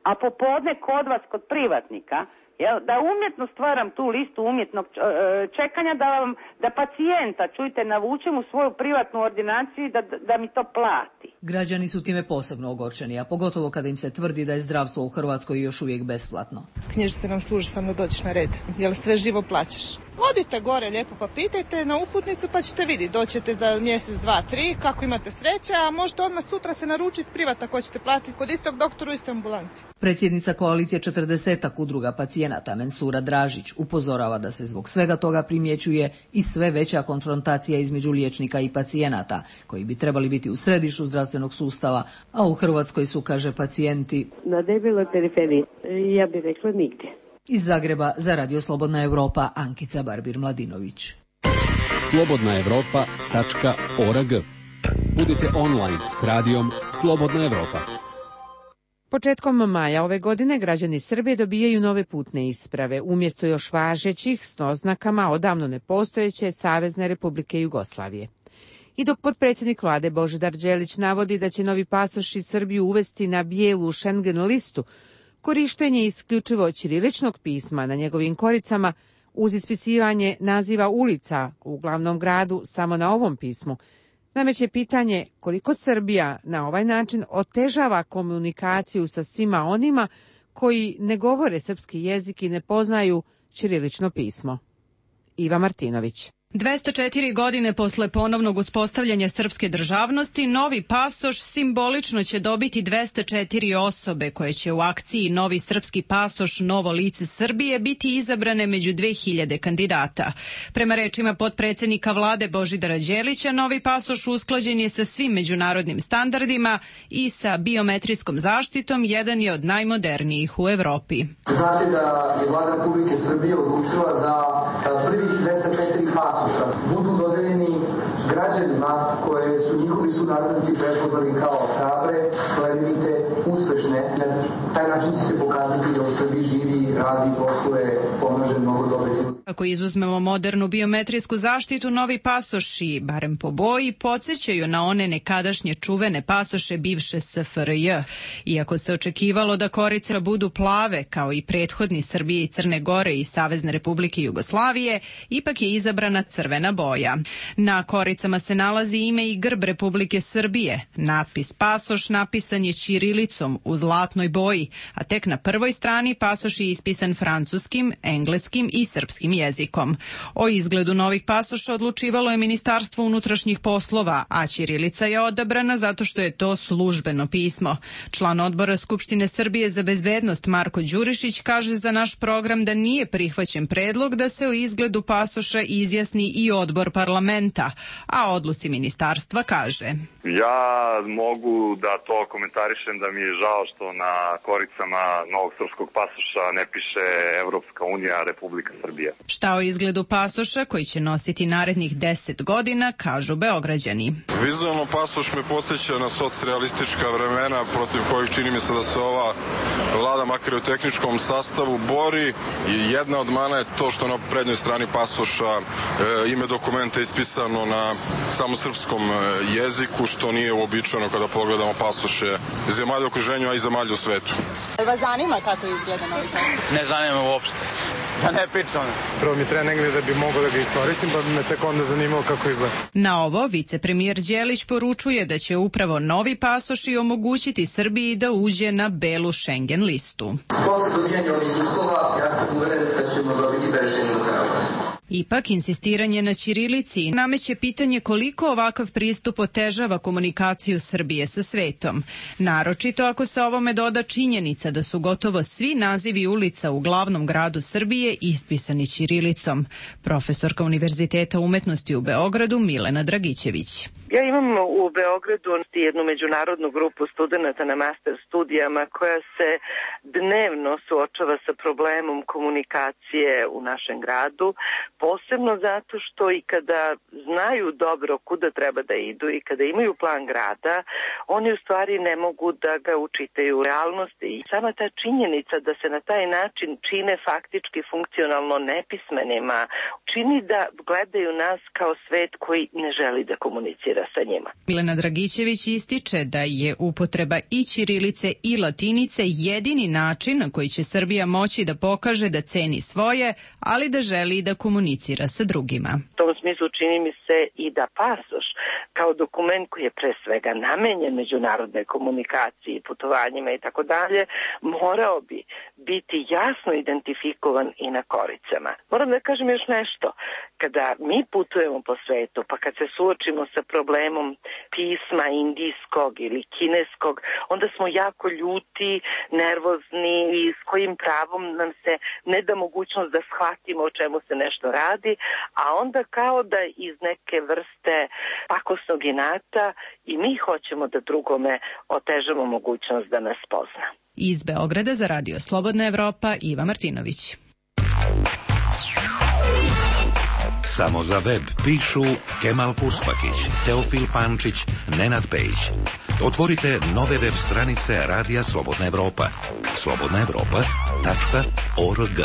a popodne kod vas, kod privatnika, jel, da umjetno stvaram tu listu umjetnog čekanja, da, vam, da pacijenta, čujte, navučem u svoju privatnu ordinaciju i da, da mi to plati. Građani su time posebno ogorčeni, a pogotovo kada im se tvrdi da je zdravstvo u Hrvatskoj još uvijek besplatno. Knjižica nam služi samo da dođeš na red, jel sve živo plaćaš. Odite gore lijepo pa pitajte na uputnicu pa ćete vidjeti, doćete za mjesec, dva, tri, kako imate sreće, a možete odmah sutra se naručiti privatno ko ćete platiti kod istog doktora u istoj ambulanti. Predsjednica koalicije četrdesetak udruga pacijenata Mensura Dražić upozorava da se zbog svega toga primjećuje i sve veća konfrontacija između liječnika i pacijenata, koji bi trebali biti u središtu zdravstvenog sustava, a u Hrvatskoj su, kaže, pacijenti na debeloj periferiji, ja bih rekla nigdje. Iz Zagreba za Radio Slobodna Evropa, Ankica Barbir-Mladinović. slobodna evropa tačka org. Budite online s radijom Slobodna Evropa. Početkom maja ove godine građani Srbije dobijaju nove putne isprave, umjesto još važećih s oznakama odavno nepostojeće Savezne Republike Jugoslavije. I dok potpredsjednik vlade Božidar Đelić navodi da će novi pasoši Srbiju uvesti na bijelu Schengen listu, korištenje isključivo ćiriličnog pisma na njegovim koricama uz ispisivanje naziva ulica u glavnom gradu samo na ovom pismu, nameće pitanje koliko Srbija na ovaj način otežava komunikaciju sa svima onima koji ne govore srpski jezik i ne poznaju ćirilično pismo. Iva Martinović. dvesta četiri godine posle ponovnog uspostavljanja srpske državnosti, novi pasoš simbolično će dobiti dvesta četiri osobe koje će u akciji Novi srpski pasoš, novo lice Srbije biti izabrane među dve hiljade kandidata. Prema rečima potpredsjednika vlade Božidara Đelića, novi pasoš usklađen je sa svim međunarodnim standardima i sa biometrijskom zaštitom jedan je od najmodernijih u Evropi. Znate da je vlada Republike Srbije odlučila da prvih dvesta četiri pasoša budu dodeljeni građanima koje su njihovi sunarodnici prepoznali kao hrabre, plemenite, uspešne. Na taj način će se pokazati da u Srbiji živi, radi, posluje, pomaže mnogo dobrih ljudi. Ako izuzmemo modernu biometrijsku zaštitu, novi pasoši, barem po boji, podsjećaju na one nekadašnje čuvene pasoše bivše S F R J. Iako se očekivalo da korice budu plave, kao i prethodni Srbije i Crne Gore i Savezne Republike Jugoslavije, ipak je izabrana crvena boja. Na koricama se nalazi ime i grb Republike Srbije. Natpis pasoš napisan je ćirilicom u zlatnoj boji, a tek na prvoj strani pasoš je ispisan francuskim, engleskim i srpskim jezikom. O izgledu novih pasoša odlučivalo je Ministarstvo unutrašnjih poslova, a ćirilica je odabrana zato što je to službeno pismo. Član odbora Skupštine Srbije za bezbednost Marko Đurišić kaže za naš program da nije prihvaćen predlog da se o izgledu pasoša izjasni i odbor parlamenta, a odluci ministarstva kaže: Ja mogu da to komentarišem da mi je žao što na koricama novog srpskog pasoša ne piše Evropska unija, Republika Srbija. Šta o izgledu pasoša koji će nositi narednih deset godina, kažu Beograđani. Vizualno pasoš me podsjeća na socrealistička vremena protiv kojih čini mi se da se ova vlada makar u tehničkom sastavu bori. I jedna od mana je to što na prednjoj strani pasoša e, ime dokumenta ispisano na samo srpskom jeziku, što nije uobičajeno kada pogledamo pasoše iz zemalja u okruženju, a i zemalja u svetu. Vas zanima kako izgleda novi pasoš? Ne zanima uopšte. Da ne pričam. Prvo mi treba negdje da bi mogao da ga iskoristim, pa bi me tek onda zanimalo kako izgleda. Na ovo vicepremijer Đelić poručuje da će upravo novi pasoši omogućiti Srbiji da uđe na belu Schengen listu. Posle dobijanja ovih uslova, ja sam uveren da ćemo dobiti rešenje do kraja. Ipak, insistiranje na ćirilici nameće pitanje koliko ovakav pristup otežava komunikaciju Srbije sa svetom. Naročito ako se ovome doda činjenica da su gotovo svi nazivi ulica u glavnom gradu Srbije ispisani ćirilicom. Profesorka Univerziteta umetnosti u Beogradu Milena Dragićević. Ja imam u Beogradu jednu međunarodnu grupu studenata na master studijama koja se dnevno suočava sa problemom komunikacije u našem gradu, posebno zato što i kada znaju dobro kuda treba da idu i kada imaju plan grada, oni u stvari ne mogu da ga učitaju u realnosti. I sama ta činjenica da se na taj način čine faktički funkcionalno nepismenima, čini da gledaju nas kao svet koji ne želi da komunicira sa njima. Milena Dragićević ističe da je upotreba i ćirilice i latinice jedini način na koji će Srbija moći da pokaže da ceni svoje, ali da želi da komunicira sa drugima. U tom smislu čini mi se i da pasoš kao dokument koji je pre svega namenjen međunarodnoj komunikaciji, putovanjima i tako dalje, morao bi biti jasno identifikovan i na koricama. Moram da kažem još nešto. Kada mi putujemo po svetu, pa kad se suočimo sa problemom pisma indijskog ili kineskog, onda smo jako ljuti, nervozni i s kojim pravom nam se ne da mogućnost da shvatimo o čemu se nešto radi, a onda kao da iz neke vrste pakosnog inata i mi hoćemo da drugome otežamo mogućnost da nas pozna. Iz Beograda za Radio Slobodna Evropa, Iva Martinović. Samo za web pišu Kemal Puspakić, Teofil Pančić, Nenad Pejić. Otvorite nove web stranice Radija Slobodna Evropa. slobodna evropa tačka org.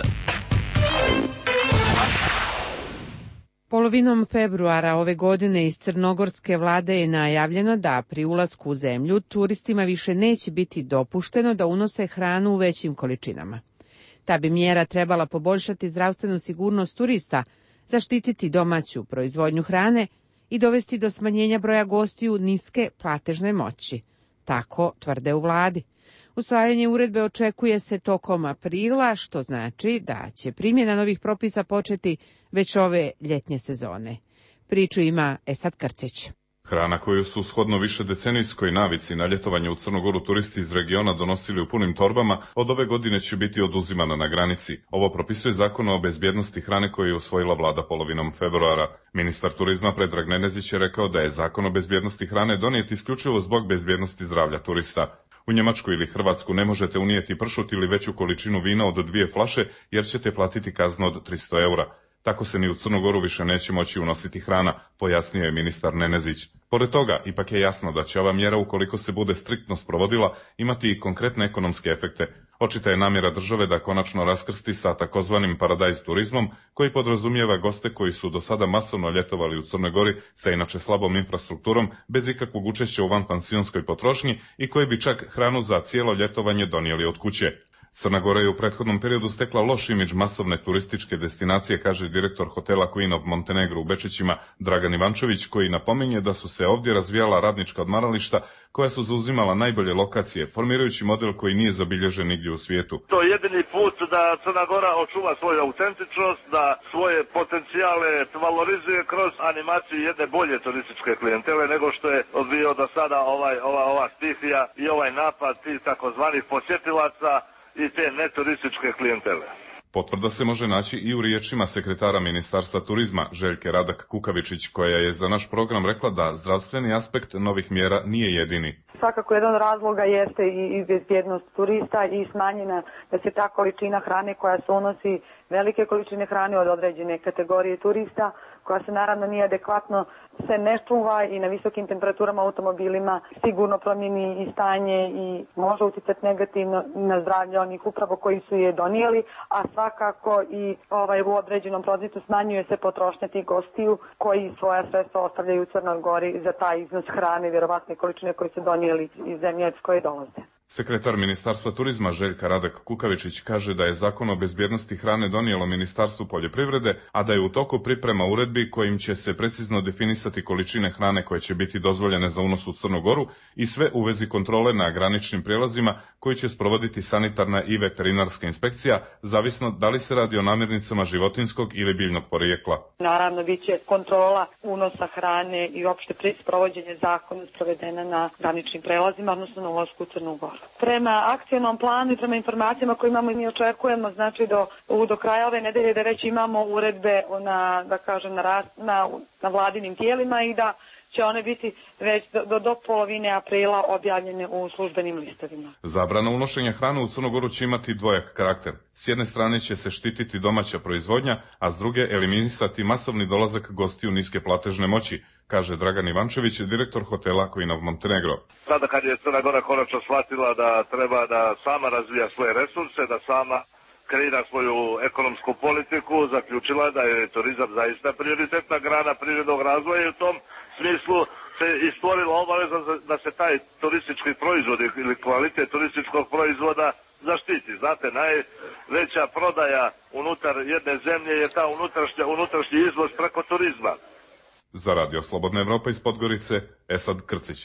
Polovinom februara ove godine iz crnogorske vlade je najavljeno da pri ulasku u zemlju turistima više neće biti dopušteno da unose hranu u većim količinama. Ta bi mjera trebala poboljšati zdravstvenu sigurnost turista, zaštititi domaću proizvodnju hrane i dovesti do smanjenja broja gostiju niske platežne moći. Tako tvrde u vladi. Usvajanje uredbe očekuje se tokom aprila, što znači da će primjena novih propisa početi već ove ljetnje sezone. Priču ima Esad Krcić. Hrana koju su shodno više decenijskoj navici na ljetovanje u Crnogoru turisti iz regiona donosili u punim torbama, od ove godine će biti oduzimana na granici. Ovo propisuje zakon o bezbjednosti hrane koji je usvojila vlada polovinom februara. Ministar turizma Predrag Nenezić je rekao da je zakon o bezbjednosti hrane donijet isključivo zbog bezbjednosti zdravlja turista. U Njemačku ili Hrvatsku ne možete unijeti pršut ili veću količinu vina od dvije flaše jer ćete platiti kaznu od tristo eura. Tako se ni u Crnogoru više neće moći unositi hrana, pojasnio je ministar Nenezić. Pored toga, ipak je jasno da će ova mjera, ukoliko se bude striktno sprovodila, imati i konkretne ekonomske efekte. Očita je namjera države da konačno raskrsti sa takozvanim paradajz turizmom, koji podrazumijeva goste koji su do sada masovno ljetovali u Crnoj Gori sa inače slabom infrastrukturom, bez ikakvog učešća u vanpansionskoj potrošnji i koji bi čak hranu za cijelo ljetovanje donijeli od kuće. Crna Gora je u prethodnom periodu stekla loš imidž masovne turističke destinacije, kaže direktor hotela Queen of Montenegro u Bečićima Dragan Ivančević, koji napominje da su se ovdje razvijala radnička odmarališta koja su zauzimala najbolje lokacije, formirajući model koji nije zabilježen nigdje u svijetu. To je jedini put da Crna Gora očuva svoju autentičnost, da svoje potencijale valorizuje kroz animaciju jedne bolje turističke klijentele nego što je odbio do sada ovaj, ova, ova stihija i ovaj napad tih takozvanih posjetilaca i te neturističke klijentele. Potvrda se može naći i u riječima sekretara Ministarstva turizma Željke Radak Kukavičić, koja je za naš program rekla da zdravstveni aspekt novih mjera nije jedini. Svakako jedan od razloga jeste i bezbjednost turista i smanjena da se ta količina hrane koja se unosi, velike količine hrane od određene kategorije turista, koja se naravno nije adekvatno se ne čuva i na visokim temperaturama automobilima sigurno promijeni i stanje i može utjecati negativno na zdravlje onih upravo koji su je donijeli, a svakako i ovaj, u određenom procentu smanjuje se potrošnja tih gostiju koji svoja sredstva ostavljaju u Crnoj Gori za taj iznos hrane, vjerovatne količine koje su donijeli iz zemlje s koje dolaze. Sekretar Ministarstva turizma Željka Radak Kukavičić kaže da je zakon o bezbjednosti hrane donijelo Ministarstvo poljoprivrede, a da je u toku priprema uredbi kojim će se precizno definisati količine hrane koje će biti dozvoljene za unos u Crnu Goru i sve u vezi kontrole na graničnim prijelazima koji će sprovoditi sanitarna i veterinarska inspekcija, zavisno da li se radi o namirnicama životinjskog ili biljnog porijekla. Naravno, bit će kontrola unosa hrane i uopšte pri sprovođenje zakona sprovedena na graničnim prelazima, odnosno na ulasku u Crnu Goru. Prema akcijnom planu i prema informacijama koje imamo i mi očekujemo, znači do, do kraja ove nedelje da već imamo uredbe na, da kažem, na, na, na vladinim tijelima i da će one biti već do, do polovine aprila objavljene u službenim listovima. Zabrana unošenja hrane u Crnu Goru će imati dvojak karakter. S jedne strane će se štititi domaća proizvodnja, a s druge eliminisati masovni dolazak gostiju niske platežne moći, kaže Dragan Ivančević, direktor hotela Queen of Montenegro. Sada kad je Crna Gora konačno shvatila da treba da sama razvija svoje resurse, da sama kreira svoju ekonomsku politiku, zaključila da je turizam zaista prioritetna grana privrednog razvoja i u tom smislu se i stvorila obaveza da se taj turistički proizvod ili kvalitet turističkog proizvoda zaštiti. Znate, najveća prodaja unutar jedne zemlje je ta unutrašnja, unutrašnji izvoz preko turizma. Za Radio Slobodna Evropa iz Podgorice, Esad Krcić.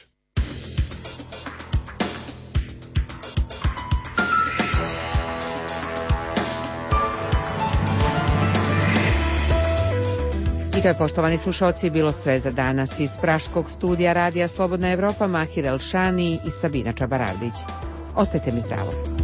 I to je, poštovani slušalci, bilo sve za danas iz praškog studija Radija Slobodna Evropa, Mahir Elšani i Sabina Čabaravdić. Ostajte mi zdravo.